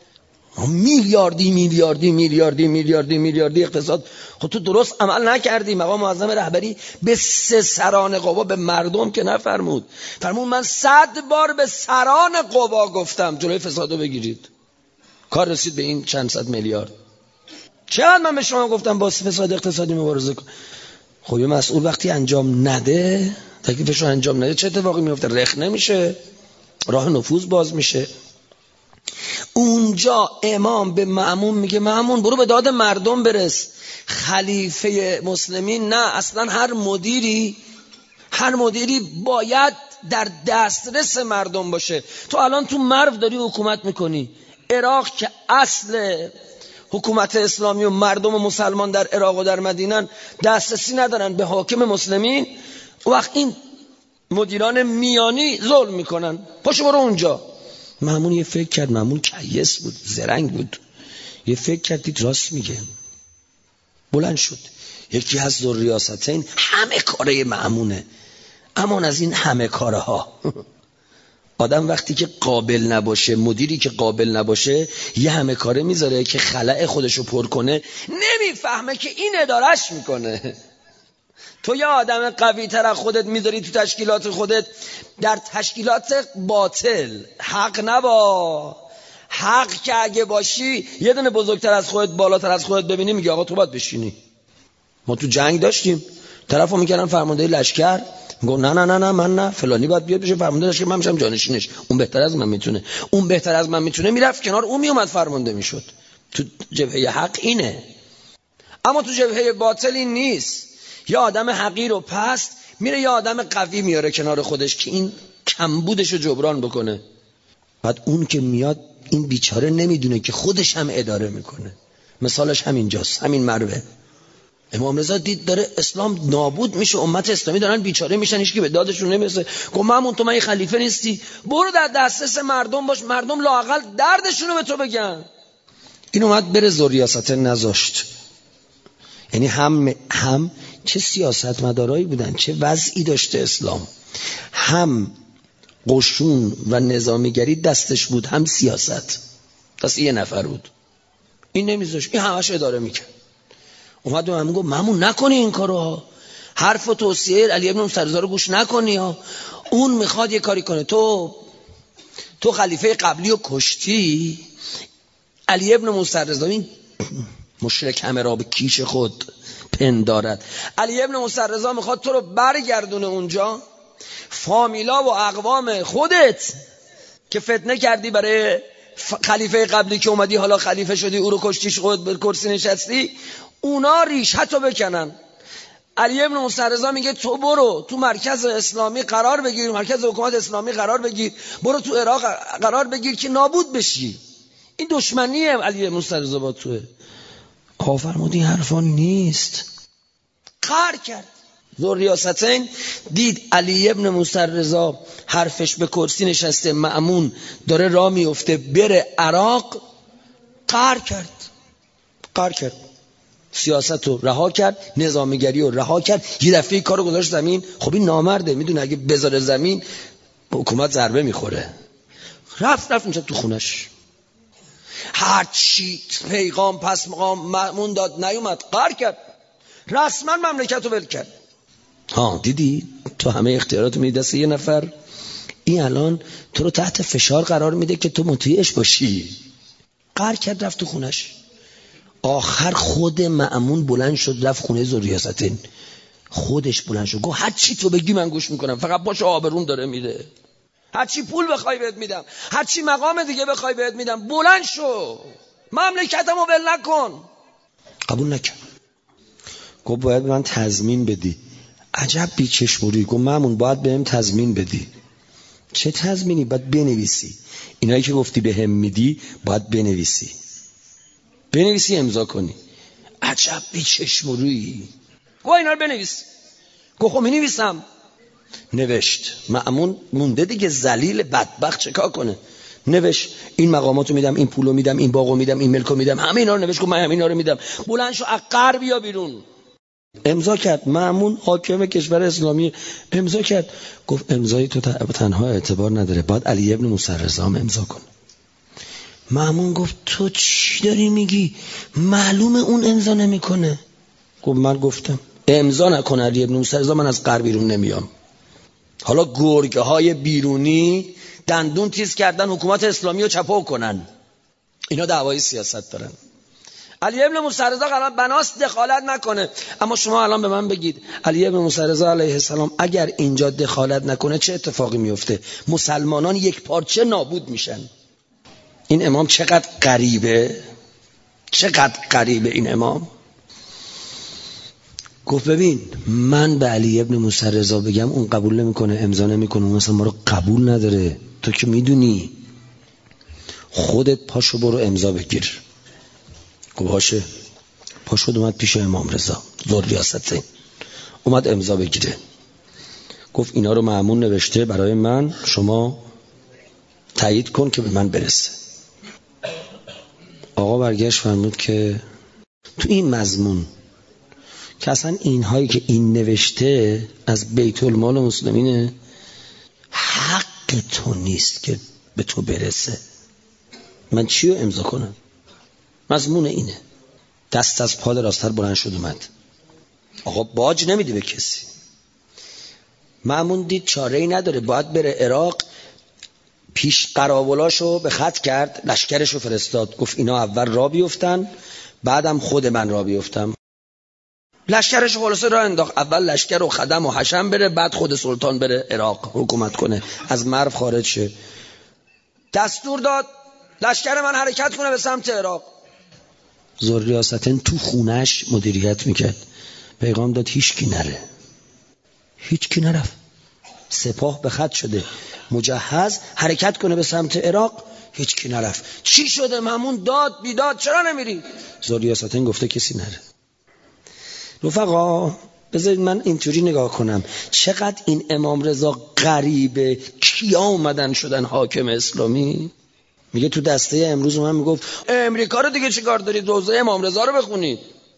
میلیاردی اقتصاد. خود تو درست عمل نکردی. مقام معظم رهبری به 3 سران قوا، به مردم که نفرمود، فرمود من 100 بار به سران قوا گفتم جلوی فسادو بگیرید. کار رسید به این چند صد میلیارد. چقدر من به شما گفتم با فساد اقتصادی مبارزه کن. خب یه مسئول وقتی انجام نده، تکلیفشو انجام نده، چه اتفاقی میفته؟ رخنه میشه، راه نفوذ باز میشه. اونجا امام به مأمون میگه مأمون برو به داد مردم برس. خلیفه مسلمین نه، اصلا هر مدیری باید در دسترس مردم باشه. تو الان تو مرو داری حکومت میکنی، عراق که اصل حکومت اسلامی و مردم مسلمان در عراق و در مدینه دسترسی ندارن به حاکم مسلمین، وقت این مدیران میانی ظلم میکنن، پاشو برو اونجا. مأمون یه فکر کرد، مأمون کیس بود، زرنگ بود، یه فکر کردید راست میگه، بلند شد. یکی از ذوالریاستین همه کاره مأمونه، اما از این همه کاره ها آدم وقتی که قابل نباشه، مدیری که قابل نباشه، یه همه کاره میذاره که خلأ خودشو پر کنه، نمیفهمه که این ادارش میکنه. تو یه آدم قوی تر از خودت میذاری تو تشکیلات خودت، در تشکیلات باطل حق نبا. حق که اگه باشی یه دونه بزرگتر از خودت، بالاتر از خودت ببینی، میگه آقا تو باید بشینی. ما تو جنگ داشتیم، طرفو میکردن فرمانده لشکر، میگه نه من نه، فلانی باید بیاد بشه فرمانده لشکر، من میشم جانشینش، اون بهتر از من میتونه، میرفت کنار، اون میومد فرمانده میشد. تو جبهه حق اینه، اما تو جبهه باطل این نیست. یا آدم حقیر و پست میره، یا آدم قوی میاره کنار خودش که این کمبودشو جبران بکنه. بعد اون که میاد، این بیچاره نمیدونه که خودش هم اداره میکنه. مثالش همینجاست، همین مروه. امام رضا دید داره اسلام نابود میشه، امت اسلامی دارن بیچاره میشن، هیچ کی به دادشون نمیرسه. گفت مامون تو من خلیفه نیستی، برو در دسترس مردم باش، مردم لااقل دردشونو به تو بگن. این اومد بره ذوالریاستین نذاشت. یعنی هم چه سیاستمدارایی بودن، چه وضعی داشته اسلام، هم قشون و نظامیگری دستش بود، هم سیاست دست یه نفر بود. این نمیذاشت، این همش اداره میکرد. اومد و هم گفت مامون نکنی این کارو، حرف و توصیه علی ابن موسی رضا رو گوش نکنی ها. اون میخواد یه کاری کنه، تو خلیفه قبلی رو کشتی، علی ابن موسی رضا این مشرک همه را به کیش خود پندارد. علی ابن موسی رضا میخواد تو رو برگردونه اونجا، فامیلا و اقوام خودت که فتنه کردی برای خلیفه قبلی که اومدی حالا خلیفه شدی، او رو کشتیش، خود به کرسی نشستی، اونا ریشتو بکنن. علی ابن موسی رضا میگه تو برو تو مرکز اسلامی قرار بگیر، مرکز حکومت اسلامی قرار بگیر، برو تو عراق قرار بگیر که نابود بشی. این دشمنی علی ابن موسی رضا با توه. آقا فرمود این حرفا نیست، قهر کرد. ذوالریاستین دید علی ابن موسی رضا حرفش به کرسی نشسته، مأمون داره راه میفته بره عراق، قهر کرد. سیاست رو رها کرد، نظامیگری رو رها کرد، یه دفعه کارو گذاشت زمین. خب این نامرده، میدونه اگه بذاره زمین حکومت ضربه میخوره. رفت اینجا تو خونش. هر چی پیغام پس مقام مأمون داد نیومد، قهر کرد، رسما مملکت رو ول کرد. دیدی تو همه اختیارات میدی دست یه نفر، این الان تو رو تحت فشار قرار میده که تو مطیعش باشی. قهر کرد، رفت تو خونش. آخر خود مأمون بلند شد رفت خونه ذوالریاستین، خودش بلند شد گفت هر چی تو بگی من گوش میکنم، فقط باشه آبروم داره میره، هر چی پول بخوای بهت میدم، هر چی مقام دیگه بخوای بهت میدم، بلند شو مملکتمو ول نکن. قبول نکرد. گفت باید به من تضمین بدی. عجب بیچشموری. گفت مأمون باید بهم تضمین بدی. چه تضمینی؟ باید بنویسی، اینایی که گفتی بهم میدی باید بنویسی امضا کنی. عجب بیچشموری. گفت اینا رو بنویس. گفت خب مینویسم. نوشت. مأمون مونده دیگه، ذلیل بدبخت چیکار کنه؟ نوشت این مقاماتو میدم، این پولو میدم، این باغو میدم، این ملکو میدم، همه اینا رو نوشت. گفت من اینا رو میدم. بلند شو از قهر بیا بیرون. امضا کرد. مأمون حاکم کشور اسلامی امضا کرد. گفت امضای تو تنها اعتبار نداره، باید علی ابن موسی رضا هم امضا کنه. مأمون گفت تو چی داری میگی؟ معلومه اون امضا نمیکنه. گفت من گفتم امضا نکنه علی ابن موسی رضا، من از قهر بیرون نمیام. حالا گرگه های بیرونی دندون تیز کردن حکومت اسلامی رو چپاو کنن، اینا دعوای سیاست دارن. علی ابن موسی رضا قرار بناست دخالت نکنه. اما شما الان به من بگید علی ابن موسی رضا علیه السلام اگر اینجا دخالت نکنه چه اتفاقی میفته؟ مسلمانان یک پارچه نابود میشن. این امام چقدر غریبه، چقدر غریبه این امام. گفت ببین من به علی ابن موسی رضا بگم اون قبول نمیکنه، امضا نمیکنه، اون مثلا ما رو قبول نداره، تو که میدونی، خودت پاشو برو امضا بگیر. گفت باشه. پاشد اومد پیش امام رضا ذوالریاستین، اومد امضا بگیره. گفت اینا رو مأمون نوشته برای من، شما تایید کن که به من برسه. آقا برگشت فرمود که تو این مضمون که اصلا اینهایی که این نوشته از بیت المال مسلمینه، حق تو نیست که به تو برسه، من چی رو امضا کنم؟ مضمون اینه. دست از پا راستر بلند شد اومد. آقا باج نمیده به کسی. مأمون دید چاره‌ای نداره، باید بره عراق. پیش قراولاشو به خط کرد، لشکرشو فرستاد. گفت اینا اول راه بیفتن، بعدم خود من راه بیفتم. لشکرشو خلاصه راه انداخت. اول لشکر و خدم و حشم بره، بعد خود سلطان بره عراق حکومت کنه، از مرو خارج شه. دستور داد لشکر من حرکت کنه به سمت عراق. ذوالریاستین تو خونش مدیریت میکرد. پیغام داد هیچکی نره. هیچکی نرفت. سپاه به خط شده، مجهز حرکت کنه به سمت عراق، هیچکی نرفت. چی شده؟ مأمون داد بیداد، چرا نمیری؟ ذوالریاستین گفته کسی نره. رفقا بذارید من اینطوری نگاه کنم، چقدر این امام رضا غریبه. کیا اومدن شدن حاکم اسلامی؟ میگه تو دسته امروز من میگفت امریکا رو دیگه چیکار دارید؟ روزه امام رضا رو بخونید.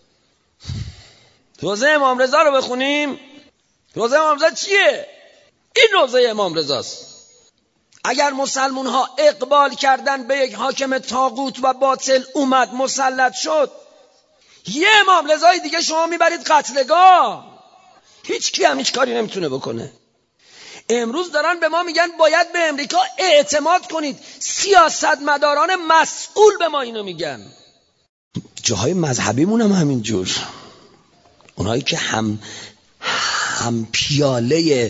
روزه امام رضا رو بخونیم. روزه امام رضا چیه؟ این روزه امام رضاست. اگر مسلمون ها اقبال کردن به یک حاکم طاغوت و باطل، اومد مسلط شد، یه امام رضای دیگه شما میبرید قتلگاه. هیچ کی هم هیچ کاری نمیتونه بکنه. امروز دارن به ما میگن باید به امریکا اعتماد کنید. سیاستمداران مسئول به ما اینو میگن. جاهای مذهبیمون هم همین جور. اونایی که هم پیاله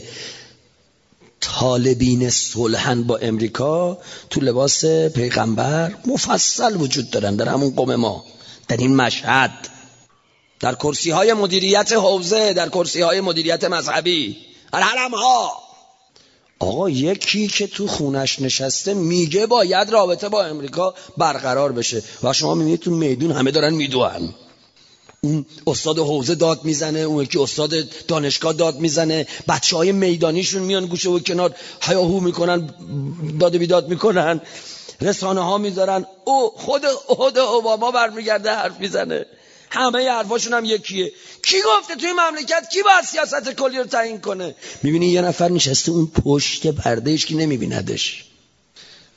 طالبین صلحن با امریکا، تو لباس پیغمبر مفصل وجود دارن در همون قوم ما، در این مشهد، در کرسی های مدیریت حوزه، در کرسی های مدیریت مذهبی، در حرم ها. آقا یکی که تو خونش نشسته میگه باید رابطه با امریکا برقرار بشه و شما میبینید تو میدون همه دارن میدوئن. اون استاد حوزه داد میزنه، اون یکی استاد دانشگاه داد میزنه، بچهای میدانیشون میان گوشه و کنار هیاهو میکنن، داد بیداد میکنن، رسانه ها میذارن. او خود اوباما برمیگرده حرف میزنه. همه حرفاشون هم یکیه. کی گفته توی مملکت کی باید سیاست کلی رو تعیین کنه؟ میبینی یه نفر نشسته اون پشت پردهش که نمیبیندش.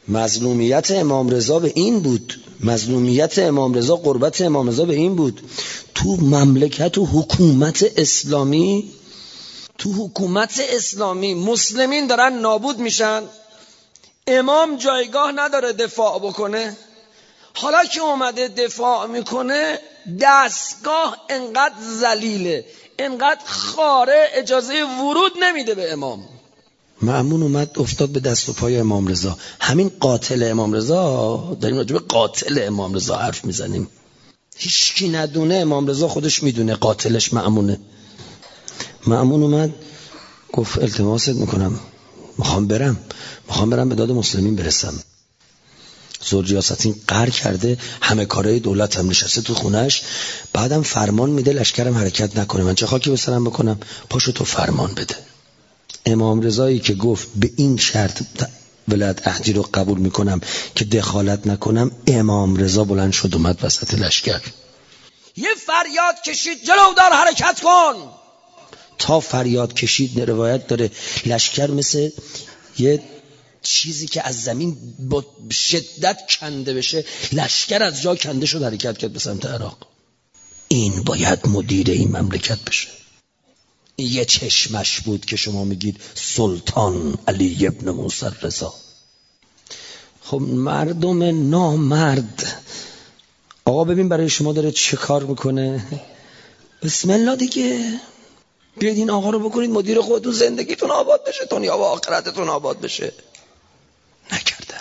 مظلومیت امام رضا به این بود، مظلومیت امام رضا، قربت امام رضا به این بود. تو مملکت و حکومت اسلامی، تو حکومت اسلامی مسلمین دارن نابود میشن، امام جایگاه نداره دفاع بکنه. حالا که اومده دفاع میکنه، دستگاه انقدر ذلیله، انقدر خاره، اجازه ورود نمیده به امام. مأمون اومد افتاد به دست و پای امام رضا. همین قاتل امام رضا، داریم راجع به قاتل امام رضا حرف میزنیم. هیچکی ندونه، امام رضا خودش میدونه قاتلش مأمونه. مأمون اومد گفت التماست میکنم، میخوام برم به داد مسلمین برسم. ریاستین قهر کرده، همه کارهای دولت هم نشسته تو خونش، بعدم فرمان میده لشکرم حرکت نکنه. من چه خاکی به سرم بکنم؟ پاشو تو فرمان بده. امام رضایی که گفت به این شرط ولایت عهدی رو قبول میکنم که دخالت نکنم، امام رضا بلند شد اومد وسط لشکر، یه فریاد کشید جلودار حرکت کن. تا فریاد کشید، روایت داره لشکر مثل یه چیزی که از زمین با شدت کنده بشه، لشکر از جا کنده شد، حرکت کرد به سمت عراق. این باید مدیر این مملکت بشه. یه چشمش بود که شما میگید سلطان علی ابن موسی رضا. خب مردم نامرد، آقا ببین برای شما داره چه کار میکنه. بسم الله دیگه، بیاید این آقا رو بکنید مدیر خودتون، زندگیتون آباد بشه، دنیا و آخرتتون آباد بشه. نکردن.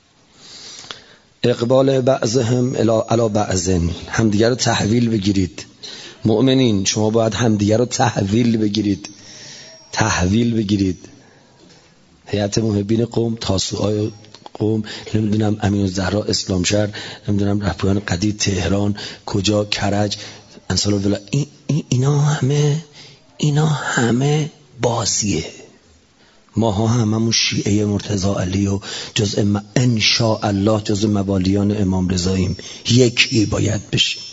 اقبال بعضهم الی بعضن، همدیگر رو تحویل بگیرید. مؤمنین شما باید همدیگر رو تحویل بگیرید. هیئت محبین قم، تاسوعای قم، نمیدونم امین الزهرا اسلامشهر، نمیدونم رهبران قدید تهران، کجا کرج، انصار الولا، اینا همه بازیه. ماها هممون شیعه مرتضی علی و ان شاء الله جزء موالیان امام رضاییم. یکی باید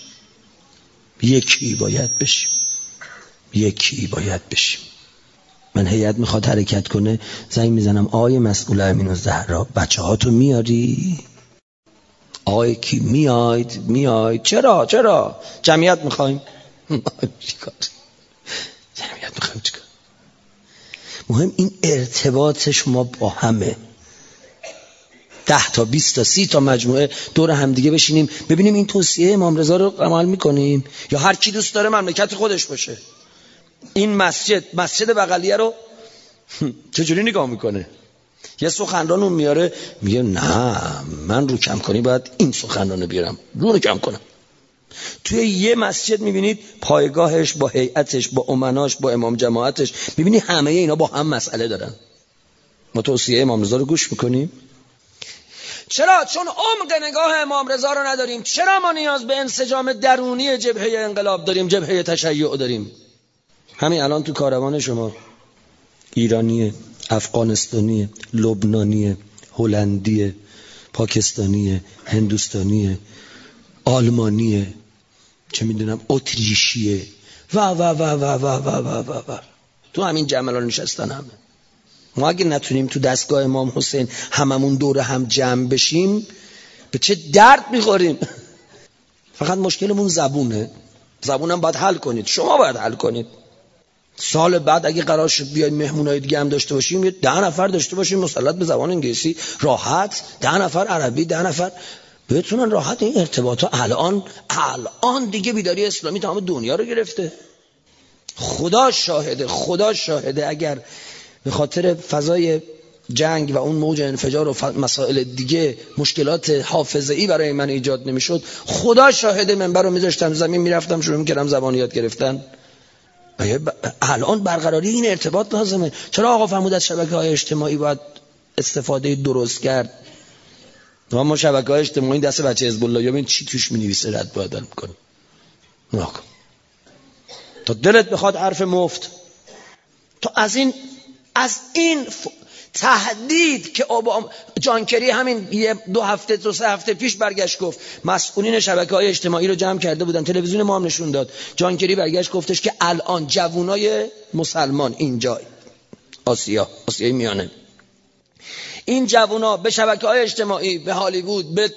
بشیم. من هیئت میخواد حرکت کنه، زنگ میزنم آقای مسئول امین الزهرا، بچه ها تو میاری؟ آقای کی میاید؟ چرا؟ جمعیت میخوایم. چیکار؟ مهم این ارتباط شما با همه. 10 تا 20 تا 30 تا مجموعه دور همدیگه بشینیم، ببینیم این توصیه امام رضا رو عمل میکنیم یا هر کی دوست داره مملکت خودش باشه. این مسجد بغلیه رو چجوری نگاه میکنه؟ یه سخنران اون میاره، میگه نه من رو کم کنی باید این سخنرانو بیارم، رو کم کنم. توی یه مسجد میبینید پایگاهش با هیئتش، با امناش، با امام جماعتش، میبینی همه اینا با هم مسئله دارن. ما توصیه امام رضا رو گوش میکنیم؟ چرا؟ چون عمق نگاه امام رضا رو نداریم. چرا ما نیاز به انسجام درونی جبهه انقلاب داریم، جبهه تشیع داریم؟ همین الان تو کاروان شما ایرانیه، افغانستانیه، لبنانیه، هلندیه، پاکستانیه، هندوستانیه، آلمانیه، چه میدونم اتریشیه و تو همین جمع‌ها نشستن همه. ما اگه نتونیم تو دستگاه امام حسین هممون دور هم جمع بشیم، به چه درد میخوریم؟ فقط مشکلمون زبونم باید حل کنید، شما باید حل کنید. سال بعد اگه قرار شد بیاید مهمونای دیگه هم داشته باشیم، 10 نفر داشته باشیم مسلط به زبان انگلیسی راحت، 10 نفر عربی، 10 نفر بتونن راحت این ارتباطا. الان دیگه بیداری اسلامی تمام دنیا رو گرفته. خدا شاهده اگر به خاطر فضای جنگ و اون موج انفجار و مسائل دیگه مشکلات حافظه‌ای برای من ایجاد نمیشد، خدا شاهده منبر رو میذاشتم زمین، میرفتم شروع میکردم زبان یاد گرفتن. الان برقراری این ارتباط لازمه. چرا آقا فرمود از شبکه‌های اجتماعی باید استفاده درست کرد؟ ما شبکه‌های اجتماعی دست بچه حزب الله، ببین چی توش می‌نویسه رد بدل می‌کنه. تا دلت بخواد حرف مفت. تو از این تهدید که جان کری همین 2 هفته 3 هفته پیش برگشت گفت، مسئولین شبکه‌های اجتماعی رو جمع کرده بودن، تلویزیون ما هم نشون داد، جان کری برگشت گفتش که الان جوانای مسلمان اینجا آسیای میانه این جوونا به شبکه‌های اجتماعی، به هالیوود، به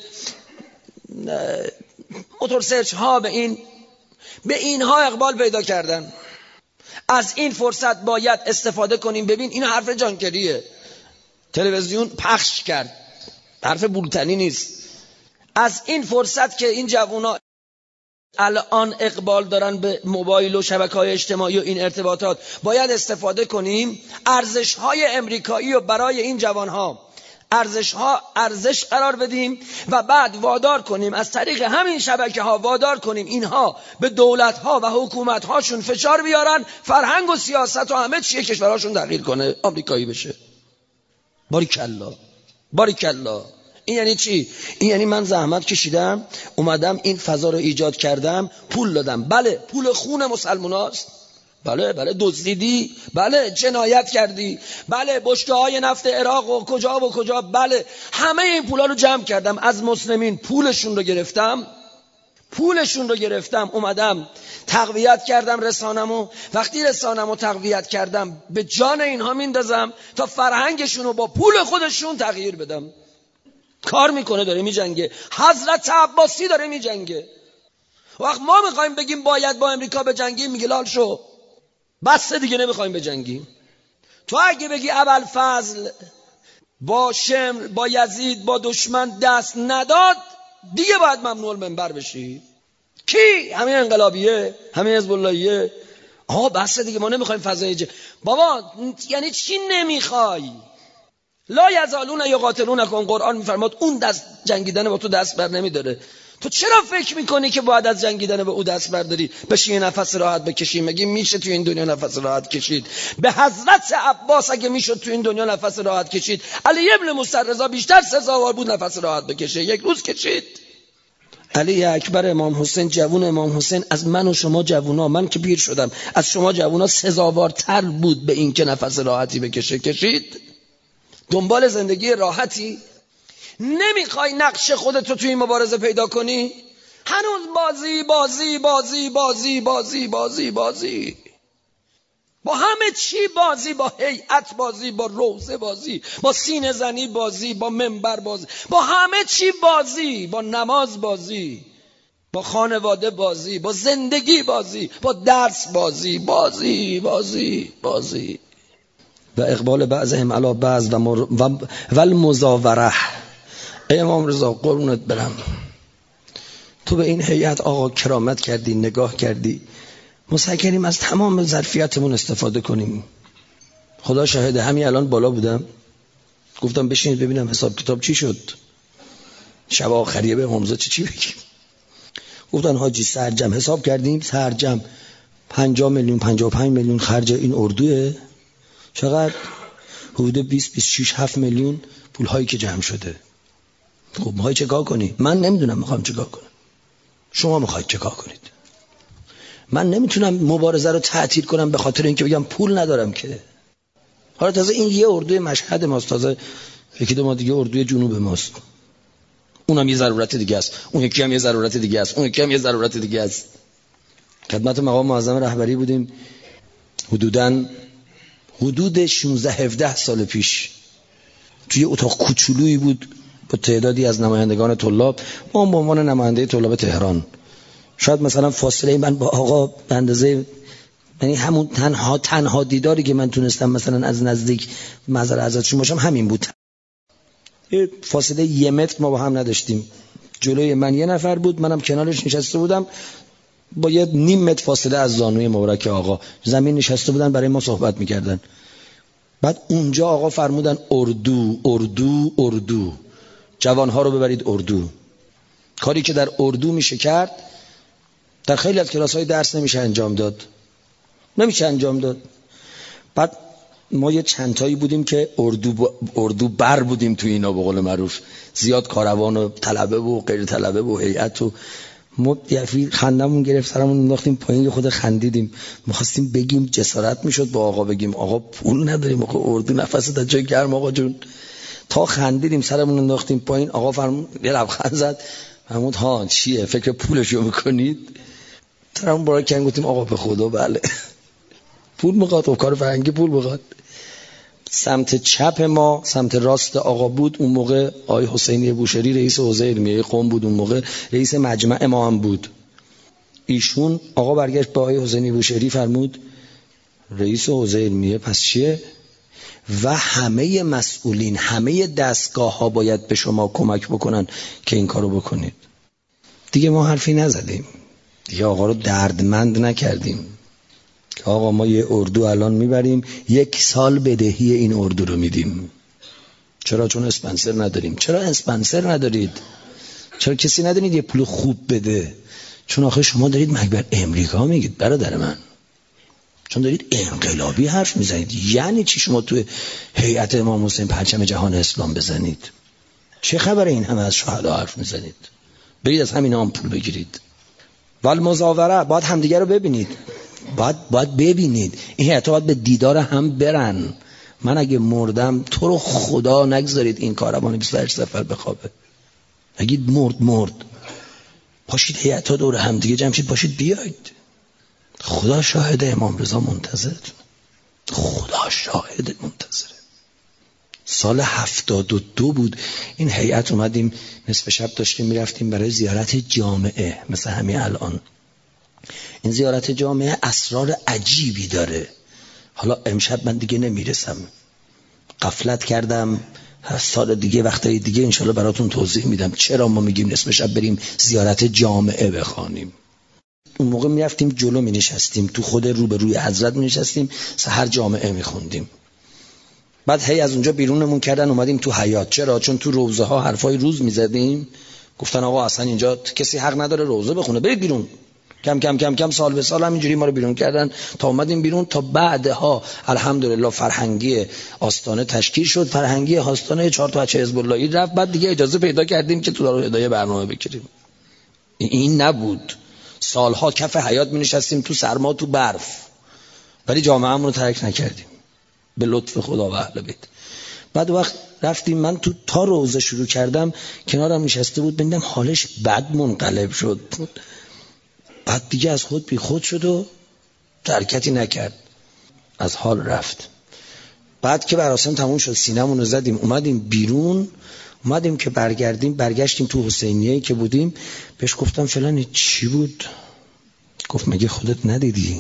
موتور سرچ ها، به اینها اقبال پیدا کردن. از این فرصت باید استفاده کنیم. ببین این حرف جانکریه، تلویزیون پخش کرد، حرف بولتنی نیست. از این فرصت که این جوونا الان اقبال دارن به موبایل و شبکه‌های اجتماعی و این ارتباطات باید استفاده کنیم. ارزش‌های امریکایی و برای این جوانها ارزش قرار بدیم و بعد وادار کنیم، از طریق همین شبکه‌ها وادار کنیم اینها به دولت‌ها و حکومت‌هاشون فشار بیارن، فرهنگ و سیاست و همه چیه کشورهاشون تغییر کنه، آمریکایی بشه. باریکلا. این یعنی چی؟ این یعنی من زحمت کشیدم، اومدم این فضا رو ایجاد کردم، پول دادم. بله، پول خون مسلماناست. بله دزدیدی، بله جنایت کردی، بله بشکه‌های نفت عراق و کجا، بله همه این پولا رو جمع کردم از مسلمین، پولشون رو گرفتم، اومدم تقویت کردم رسانمو. وقتی رسانمو تقویت کردم به جان اینها میندازم تا فرهنگشون رو با پول خودشون تغییر بدم. کار میکنه، داره میجنگه. حضرت عباسی داره میجنگه. وقت ما میخوایم بگیم باید با امریکا بجنگیم، میگه لال شو، بس دیگه نمیخوایم بجنگیم. تو اگه بگی ابوالفضل با شمر، با یزید، با دشمن دست نداد، دیگه باید ممنوع المنبر بشی. کی؟ همین انقلابیه، همین حزب اللهیه. بس دیگه ما نمیخوایم فضای بابا یعنی چی نمیخوای؟ لا یزالون یقاتلونکم، قرآن میفرماد اون دست جنگیدن با تو دست بر نمیداره. تو چرا فکر میکنی که باید از جنگیدن به او دست برداری بشی یه نفس راحت بکشی؟ مگه میشه تو این دنیا نفس راحت کشید؟ به حضرت عباس اگه میشد تو این دنیا نفس راحت کشید، علی ابن موسی رضا بیشتر سزاوار بود نفس راحت بکشه. یک روز کشید. علی اکبر امام حسین، جوون امام حسین، از من و شما جوونا، من که پیر شدم، از شما جوونا سزاوارتر بود به این که نفس راحتی بکشه. کشید. دنبال زندگی راحتی؟ نمیخوای نقش خودتو توی این مبارزه پیدا کنی؟ هنوز بازی با همه چی بازی، با هیئت بازی، با روزه بازی، با سینه زنی بازی، با منبر بازی، با همه چی بازی، با نماز بازی، با خانواده بازی، با زندگی بازی، با درس بازی و اقبال بعضهم علی بعض و المزاوره. ای امام رضا قربونت برم، تو به این هیئت آقا کرامت کردی، نگاه کردی، ما سعی کردیم از تمام ظرفیتمون استفاده کنیم. خدا شاهده، همین الان بالا بودم، گفتم بشینید ببینم حساب کتاب چی شد، شب آخریه به حمزه چی بگیم. گفتن حاجی سرجم حساب کردیم، سرجم 50 میلیون 55 میلیون خرج این اردوه. چقدر؟ حدود 20-26-7 میلیون پول هایی که جمع شده. خب میخوای چیکار کنی؟ من نمیدونم میخوام چیکار کنم. شما میخواید چیکار کنید؟ من نمیتونم مبارزه رو تعطیل کنم به خاطر اینکه بگم پول ندارم که. حالا تازه این یه اردوی مشهد ماست، تازه یکی دو ما دیگه اردوی جنوب ماست، اونم یه ضرورت دیگه است، اون یکی هم یه ضرورت دیگه است، اون یکی هم یه ضرورت دیگه است. خدمت مقام معظم رهبری بودیم حدود 16-17 سال پیش، توی اتاق کوچولویی بود با تعدادی از نمایندگان طلاب. ما به عنوان نماینده طلاب تهران، شاید مثلا فاصله من با آقا به اندازه، یعنی همون تنها دیداری که من تونستم مثلا از نزدیک منظر ازشون باشم همین بود. یه فاصله 1 متر ما با هم نداشتیم. جلوی من یه نفر بود، منم کنارش نشسته بودم، با یه 0.5 متر فاصله از زانوی مبارک آقا زمین نشسته بودن، برای ما صحبت میکردن. بعد اونجا آقا فرمودن اردو، جوانها رو ببرید اردو. کاری که در اردو میشه کرد در خیلی از کلاس‌های درس نمیشه انجام داد. بعد ما یه چند تایی بودیم که اردو بر بودیم تو اینا، به قول معروف زیاد کاروان و طلبه و غیر طلبه و هیئت و ما یفی خندمون گرفت، سرمون انداختیم پایین، خود خندیدیم، می‌خواستیم بگیم، جسارت میشد با آقا بگیم آقا پول نداریم، آقا اردو نفست از جای گرم آقا جون، تا خندیدیم سرمون انداختیم پایین. آقا فرمود یه لبخند زد، فرمود ها چیه فکر پولشو میکنید؟ سرمون برای کنگ گفتیم آقا به خدا بله پول میخواد، کار فرنگی پول میخواد. سمت چپ ما سمت راست آقا بود. اون موقع آقای حسینی بوشهری رئیس حوزه علمیه قم بود، اون موقع رئیس مجمع ما هم بود. ایشون آقا برگشت با آقای حسینی بوشهری فرمود رئیس حوزه علمیه پس چیه؟ و همه مسئولین، همه دستگاه ها باید به شما کمک بکنن که این کارو بکنید. دیگه ما حرفی نزدیم، دیگه آقا رو دردمند نکردیم که آقا ما یه اردو الان میبریم 1 سال بدهی این اردو رو میدیم. چرا؟ چون اسپانسر نداریم. چرا اسپانسر ندارید؟ چرا کسی ندارید یه پول خوب بده؟ چون آخه شما دارید مکبر امریکا میگید برادر من، چون دارید انقلابی حرف میزنید. یعنی چی شما توی هیئت امام حسین پرچم جهان اسلام بزنید؟ چه خبره این همه از شهدا حرف میزنید؟ برید از همین هم پول بگیرید. والمزاوره، باید همدیگه رو ببینید، باید ببینید. این هیئت‌ها باید به دیدار هم برن. من اگه مردم تو رو خدا نگذارید این کاروان 28 سفر بخوابه. اگه مرد پاشید هیئت‌ها دور هم دیگه جمع شید، پاشید بیاید. خدا شاهد امام رضا منتظرتونه. خدا شاهد منتظره. سال 72 بود این هیئت اومدیم، نصف شب داشتیم میرفتیم برای زیارت جامعه مثل همین الان. این زیارت جامعه اسرار عجیبی داره. حالا امشب من دیگه نمیرسم، غفلت کردم. سال دیگه وقتای دیگه انشالله براتون توضیح میدم چرا ما میگیم نصف شب بریم زیارت جامعه بخوانیم. اون موقع میرفتیم جلو می نشستیم، تو خود روبروی حضرت می نشستیم، سحر جامعه می خوندیم. بعد هی از اونجا بیرونمون کردن اومدیم تو حیاط. چرا؟ چون تو روزه ها حرفای روز می زدیم. گفتن آقا اصلا اینجا کسی حق نداره روزه بخونه، برید بیرون. کم کم کم کم سال به سال همینجوری ما رو بیرون کردن تا اومدیم بیرون. تا بعدها الحمدلله فرهنگی آستانه تشکیل شد، فرهنگی آستانه 4 تا بچه حزب اللهی رفت. بعد دیگه اجازه پیدا کردیم که تو دارالهدایه برنامه بگیریم. این نبود. سالها کف حیاط می نشستیم تو سرما تو برف، ولی جامعه‌مون رو ترک نکردیم به لطف خدا و اهل بیت. بعد وقت رفتیم، من تو تا روزه شروع کردم، کنارم نشسته بود، ببینم حالش بد منقلب شد. بعد دیگه از خود بی خود شد و حرکتی نکرد، از حال رفت. بعد که مراسم تموم شد سینمون رو زدیم اومدیم بیرون. اومدیم که برگشتیم تو حسینیه که بودیم. بهش گفتم فلان چی بود؟ گفت مگه خودت ندیدی؟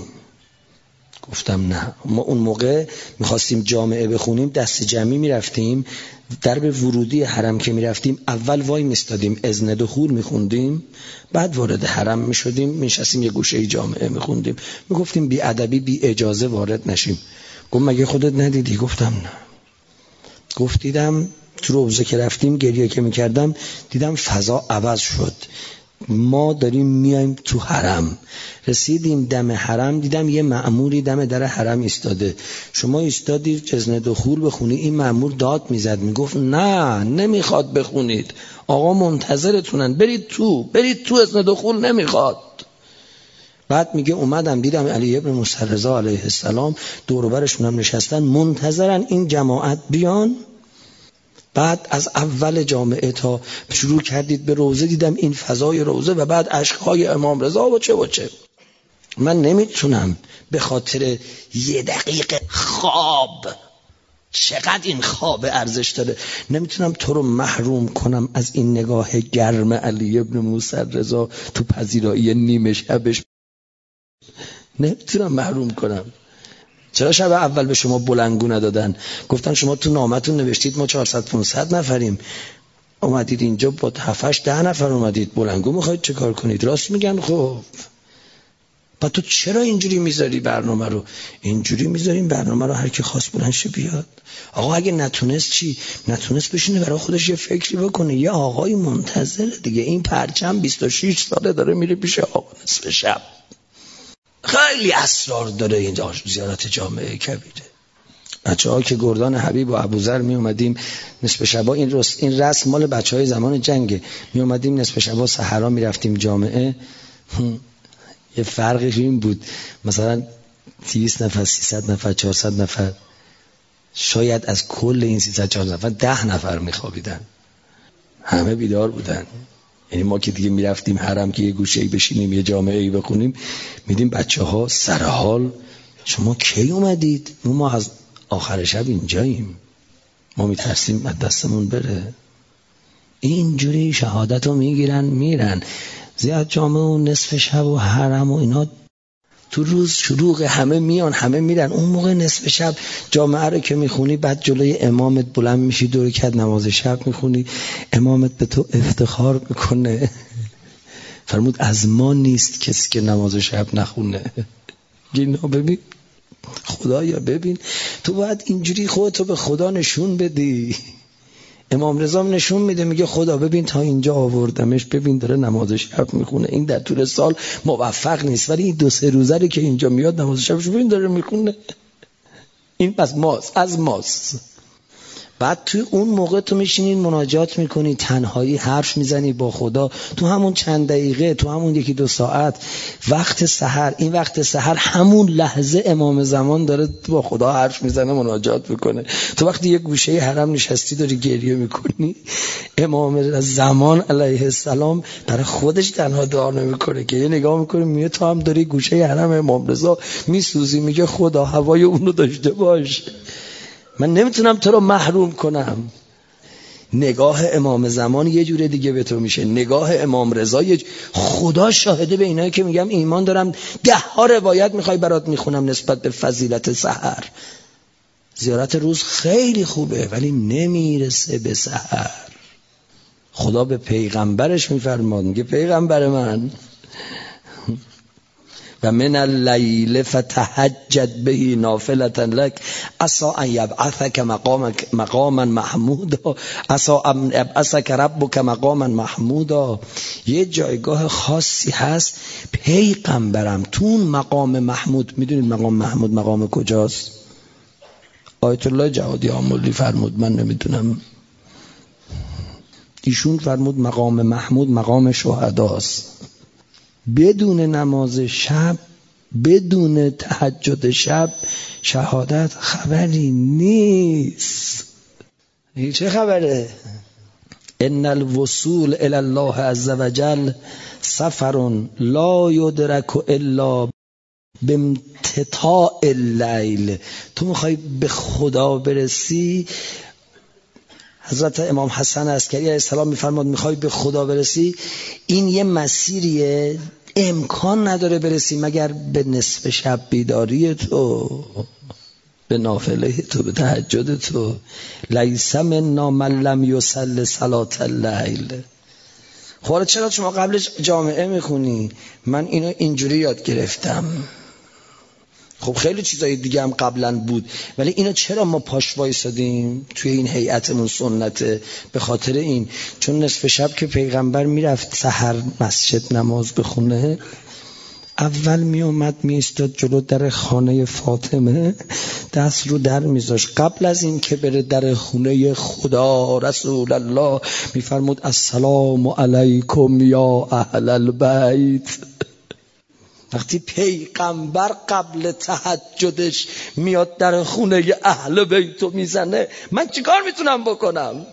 گفتم نه. ما اون موقع میخواستیم جامعه بخونیم دست جمعی میرفتیم، درب ورودی حرم که میرفتیم اول وای میستادیم اذن دخول میخوندیم، بعد وارد حرم میشدیم میشستیم یه گوشه جامعه میخوندیم. میگفتیم بی ادبی بی اجازه وارد نشیم. گفت مگه خودت ندیدی؟ گفتم نه. گفت دیدم تو روزه که رفتیم گریه که میکردم دیدم فضا عوض شد. ما داریم میایم تو حرم، رسیدیم دم حرم دیدم یه مأموری دم در حرم ایستاده. شما ایستادی اذن دخول بخونی، این مأمور داد میزد میگفت نه نمیخواد بخونید، آقا منتظرتونن، برید تو اذن دخول نمیخواد. بعد میگه اومدم دیدم علی ابن موسی رضا علیه السلام دور و برشون هم نشستن منتظرن این جماعت بیان. بعد از اول جامعه تا شروع کردید به روزه دیدم این فضای روزه و بعد عشقهای امام رضا و چه. من نمیتونم به خاطر 1 دقیقه خواب، چقدر این خواب ارزش داره، نمیتونم تو رو محروم کنم از این نگاه گرم علی ابن موسی رضا تو پذیرایی نیمه شبش. نمیتونم محروم کنم. چرا شب اول به شما بلنگو ندادن؟ گفتن شما تو نامتون نوشتید ما 400-500 نفریم، اومدید اینجا با 7-10 نفر اومدید، بلنگو میخواید چه کار کنید؟ راست میگن. خب بعد تو چرا اینجوری میذاری برنامه رو؟ اینجوری میذاریم برنامه رو هر کی خواست بلندش بیاد. آقا اگه نتونست چی؟ نتونست بشینه برای خودش یه فکری بکنه. یه آقای منتظره دیگه. این پرچم 26 ساله داره میره پیش آقا نصف شب. خیلی اسرار داره این زیارت جامعه کبیره. بچه‌ها که گردان حبیب و ابوذر می اومدیم نصف شبا، این رسم مال بچهای زمان جنگه، می اومدیم نصف شبا سحرا می رفتیم جامعه. یه فرقی این بود مثلا 200 نفر 300 نفر 400 نفر، شاید از کل این 300-400 نفر 10 نفر می خوابیدن، همه بیدار بودن. یعنی ما که دیگه میرفتیم حرم که یه گوشه‌ای بشینیم یه جامعه‌ای بخونیم، میدیم بچه‌ها سر حال شما کی اومدید؟ ما از آخر شب اینجاییم، ما میترسیم از دستمون بره. اینجوری شهادت رو میگیرن میرن. زیاد جامعه و نصف شب و حرم و اینا تو روز شروع همه میان همه میرن. اون موقع نصف شب جامعه رو که میخونی، بعد جلوی امامت بلند میشی 2 رکعت نماز شب میخونی، امامت به تو افتخار میکنه، فرمود از ما نیست کسی که نماز شب نخونه. اینا ببین خدایا، ببین تو باید اینجوری خودتو به خدا نشون بدی. امام رضا نشون میده، میگه خدا ببین تا اینجا آوردمش، ببین داره نماز شب میخونه. این در طول سال موفق نیست، ولی این 2-3 روزه رو که اینجا میاد نماز شبش ببین داره میخونه. این پس ماست، از ماست. بعد توی اون موقع تو میشینی مناجات میکنی، تنهایی حرف میزنی با خدا، تو همون چند دقیقه، تو همون 1-2 ساعت وقت سحر. این وقت سحر همون لحظه امام زمان داره با خدا حرف میزنه، مناجات میکنه. تو وقتی یک گوشه حرم نشستی داری گریه میکنی، امام زمان علیه السلام برای خودش تنها دعا نمیکنه که یه نگاه میکنه، میگه تو هم داری گوشه حرم امام رضا میسوزی، میگه خدا هوای اونو داشته باش، من نمیتونم تو رو محروم کنم. نگاه امام زمان یه جور دیگه به تو میشه، نگاه امام رضا خدا شاهده به اینایی که میگم ایمان دارم. 10 روایت میخوای برات میخونم نسبت به فضیلت سحر. زیارت روز خیلی خوبه ولی نمیرسه به سحر. خدا به پیغمبرش میفرماد، میگه پیغمبر من و من اللیل فتهجد به نافلة لک عسى ان یبعثک مقاما محمودا، عسى ان یبعثک ربک مقاما محمودا. یه جایگاه خاصی هست پیغمبرم تو اون مقام محمود. میدونید مقام محمود مقام کجاست؟ آیت الله جوادی آملی فرمود، من نمیدونم، ایشون فرمود مقام محمود مقام شهداست. بدون نماز شب، بدون تهجد شب شهادت خبری نیست. چه خبره؟ ان الوصول الی الله عز وجل سفر لا یدرک الا بامتطاع اللیل. تو میخوای به خدا برسی، حضرت امام حسن عسکری علیه السلام میفرماد میخوای به خدا برسی، این یه مسیریه امکان نداره برسی مگر به نصف شب بیداری تو، به نافله تو، به تهجد تو. لیس منا من لم یصلی صلاة اللیل. خب چرا شما قبلش جامعه میخونی؟ من اینو اینجوری یاد گرفتم. خب خیلی چیزای دیگه هم قبلا بود، ولی اینو چرا ما پاش وایسادیم توی این هیئتمون سنته؟ به خاطر این، چون نصف شب که پیغمبر میرفت سحر مسجد نماز بخونه، اول می اومد می ایستاد جلو در خانه فاطمه، دست رو در میذاشت. قبل از این که بره در خونه خدا رسول الله میفرمود السلام علیکم یا اهل البیت. وقتی پیغمبر قبل تهجدش میاد در خونه اهل بیتو میزنه، من چیکار میتونم بکنم؟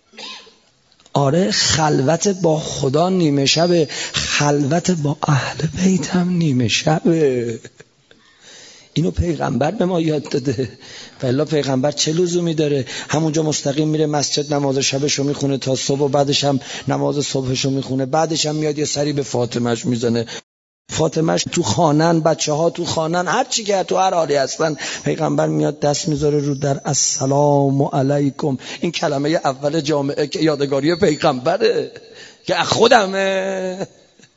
آره خلوت با خدا نیمه شبه، خلوت با اهل بیت هم نیمه شبه. اینو پیغمبر به ما یاد داده. والا پیغمبر چه لزومی داره همونجا مستقیم میره مسجد نماز شبشو میخونه تا صبح و بعدش هم نماز صبحشو میخونه، بعدش هم میاد یه سری به فاطمهش میزنه. فاطمهش تو خانن، بچه ها تو خانن، هر چی که تو هر حالی هستن، پیغمبر میاد دست میذاره رو در السلام علیکم. این کلمه اول جامعه که یادگاری پیغمبره که خودمه.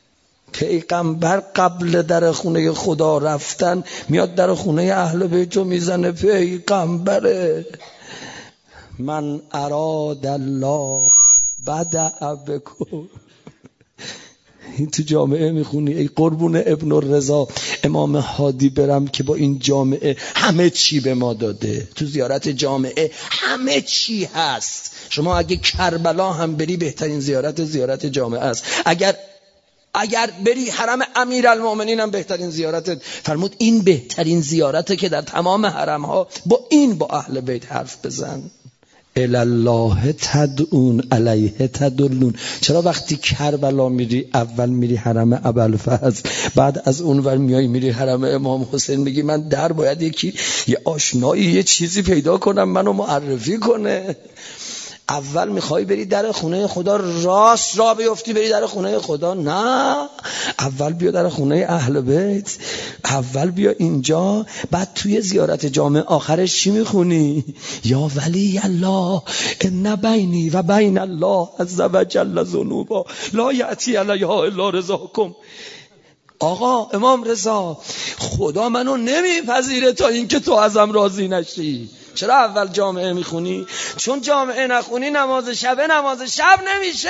پیغمبر قبل در خونه خدا رفتن میاد در خونه اهل بیتو میزنه. پیغمبره. من اراد الله بدأ بکن. این تو جامعه میخونی ای قربون ابن الرضا امام هادی برم که با این جامعه همه چی به ما داده. تو زیارت جامعه همه چی هست. شما اگه کربلا هم بری بهترین زیارت جامعه است. اگر بری حرم امیرالمومنین هم بهترین زیارت. فرمود این بهترین زیارته که در تمام حرم ها با اهل بیت حرف بزن. الله تدعون علیه تدلون. چرا وقتی کربلا میری اول میری حرم ابوالفضل، بعد از اون ور میای میری حرم امام حسین، میگی من در باید یکی یه آشنایی یه چیزی پیدا کنم منو معرفی کنه؟ اول میخوای بری در خونه خدا راست را بیفتی بری در خونه خدا؟ نه، اول بیا در خونه اهل بیت، اول بیا اینجا، بعد توی زیارت جامع آخرش چی میخونی؟ یا ولی الله ان بینی و بین الله عز و جل ذنوبا لا یأتی علیها الا رضاکم. آقا امام رضا، خدا منو نمیپذیره تا اینکه تو ازم راضی نشی. چرا اول جامعه میخونی؟ چون جامعه نخونی نماز شب نمیشه.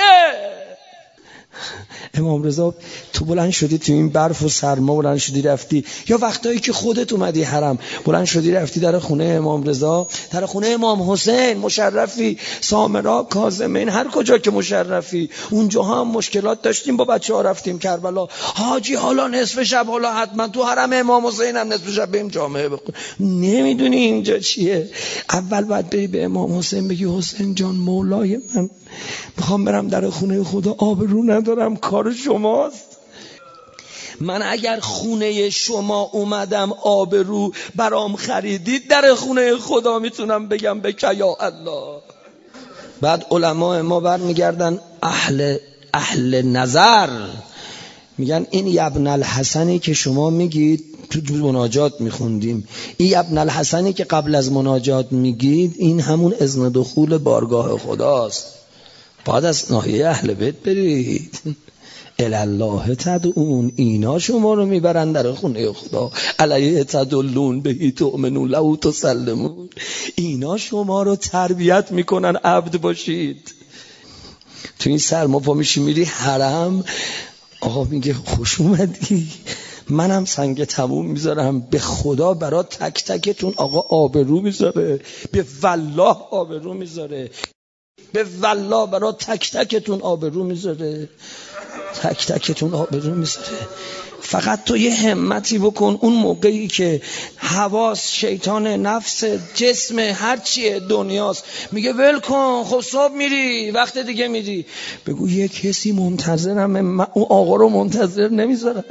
امام رضا تو بلند شدی تو این برف و سرما بلند شدی رفتی، یا وقتایی که خودت اومدی حرم بلند شدی رفتی در خونه امام رضا، در خونه امام حسین مشرفی، سامرا، کاظمین، هر کجا که مشرفی، اونجا هم مشکلات داشتیم با بچه ها رفتیم کربلا. حاجی حالا نصف شب، حالا حتما تو حرم امام حسین هم نصف شب بریم جامعه بخون. نمیدونی اینجا چیه؟ اول باید بری به امام حسین بگی حسین جان مولای من، میخوام برم در خونه خدا، آبرو ندارم، کار شماست. من اگر خونه شما اومدم آبرو برام خریدید، در خونه خدا میتونم بگم بک یا الله. بعد علماء ما برمیگردن اهل نظر میگن این ابن الحسنی که شما میگید تو مناجات میخوندیم، این ابن الحسنی که قبل از مناجات میگید، این همون اذن دخول بارگاه خداست. بعد از ناحیه اهل بیت برید. الله تدعون، اینا شما رو میبرن در خونه خدا. علیه تدلون بهی تؤمنون له تسلمون، اینا شما رو تربیت میکنن عبد باشید. تو این سرما پا میشی میری حرم، آقا میگه خوش اومدی، منم سنگ تموم میذارم، به خدا برای تک تکتون آقا آبرو میذاره، به والله آبرو میذاره، به والله برای تک تکتون آبرو میذاره، تک تکتون آبرو میذاره. فقط تو یه همتی بکن اون موقعی که حواس، شیطان، نفس، جسم، هر چیه دنیاست میگه ول کن، خب صبح میری وقت دیگه میری، بگو یه کسی منتظرمه، من اون آقا رو منتظر نمیذارم.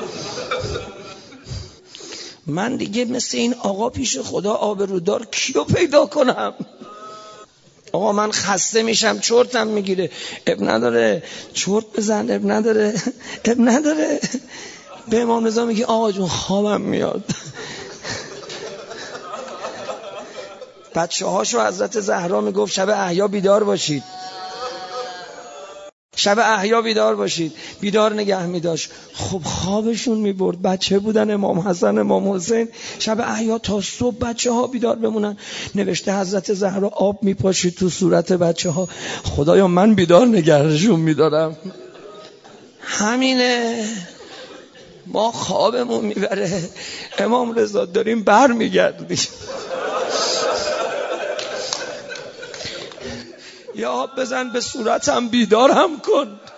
من دیگه مثل این آقا پیش خدا آبرودار کیو پیدا کنم؟ آقا من خسته میشم، چرتم میگیره، اب نداره چرت بزن، اب نداره. به امام رضا میگه آقا جون خوابم میاد. بچه هاشو حضرت زهرا میگفت شب احیا بیدار باشید، شب احیا بیدار باشید، بیدار نگه میداشت. خب خوابشون میبرد، بچه بودن امام حسن امام حسین، شب احیا تا صبح بچه ها بیدار بمونن. نوشته حضرت زهرا آب میپاشید تو صورت بچه ها، خدایا من بیدار نگهشون میدارم. همینه، ما خوابمون میبره، امام رضا داریم بر میگردیم. یا آب بزن به صورتم بیدارم کن.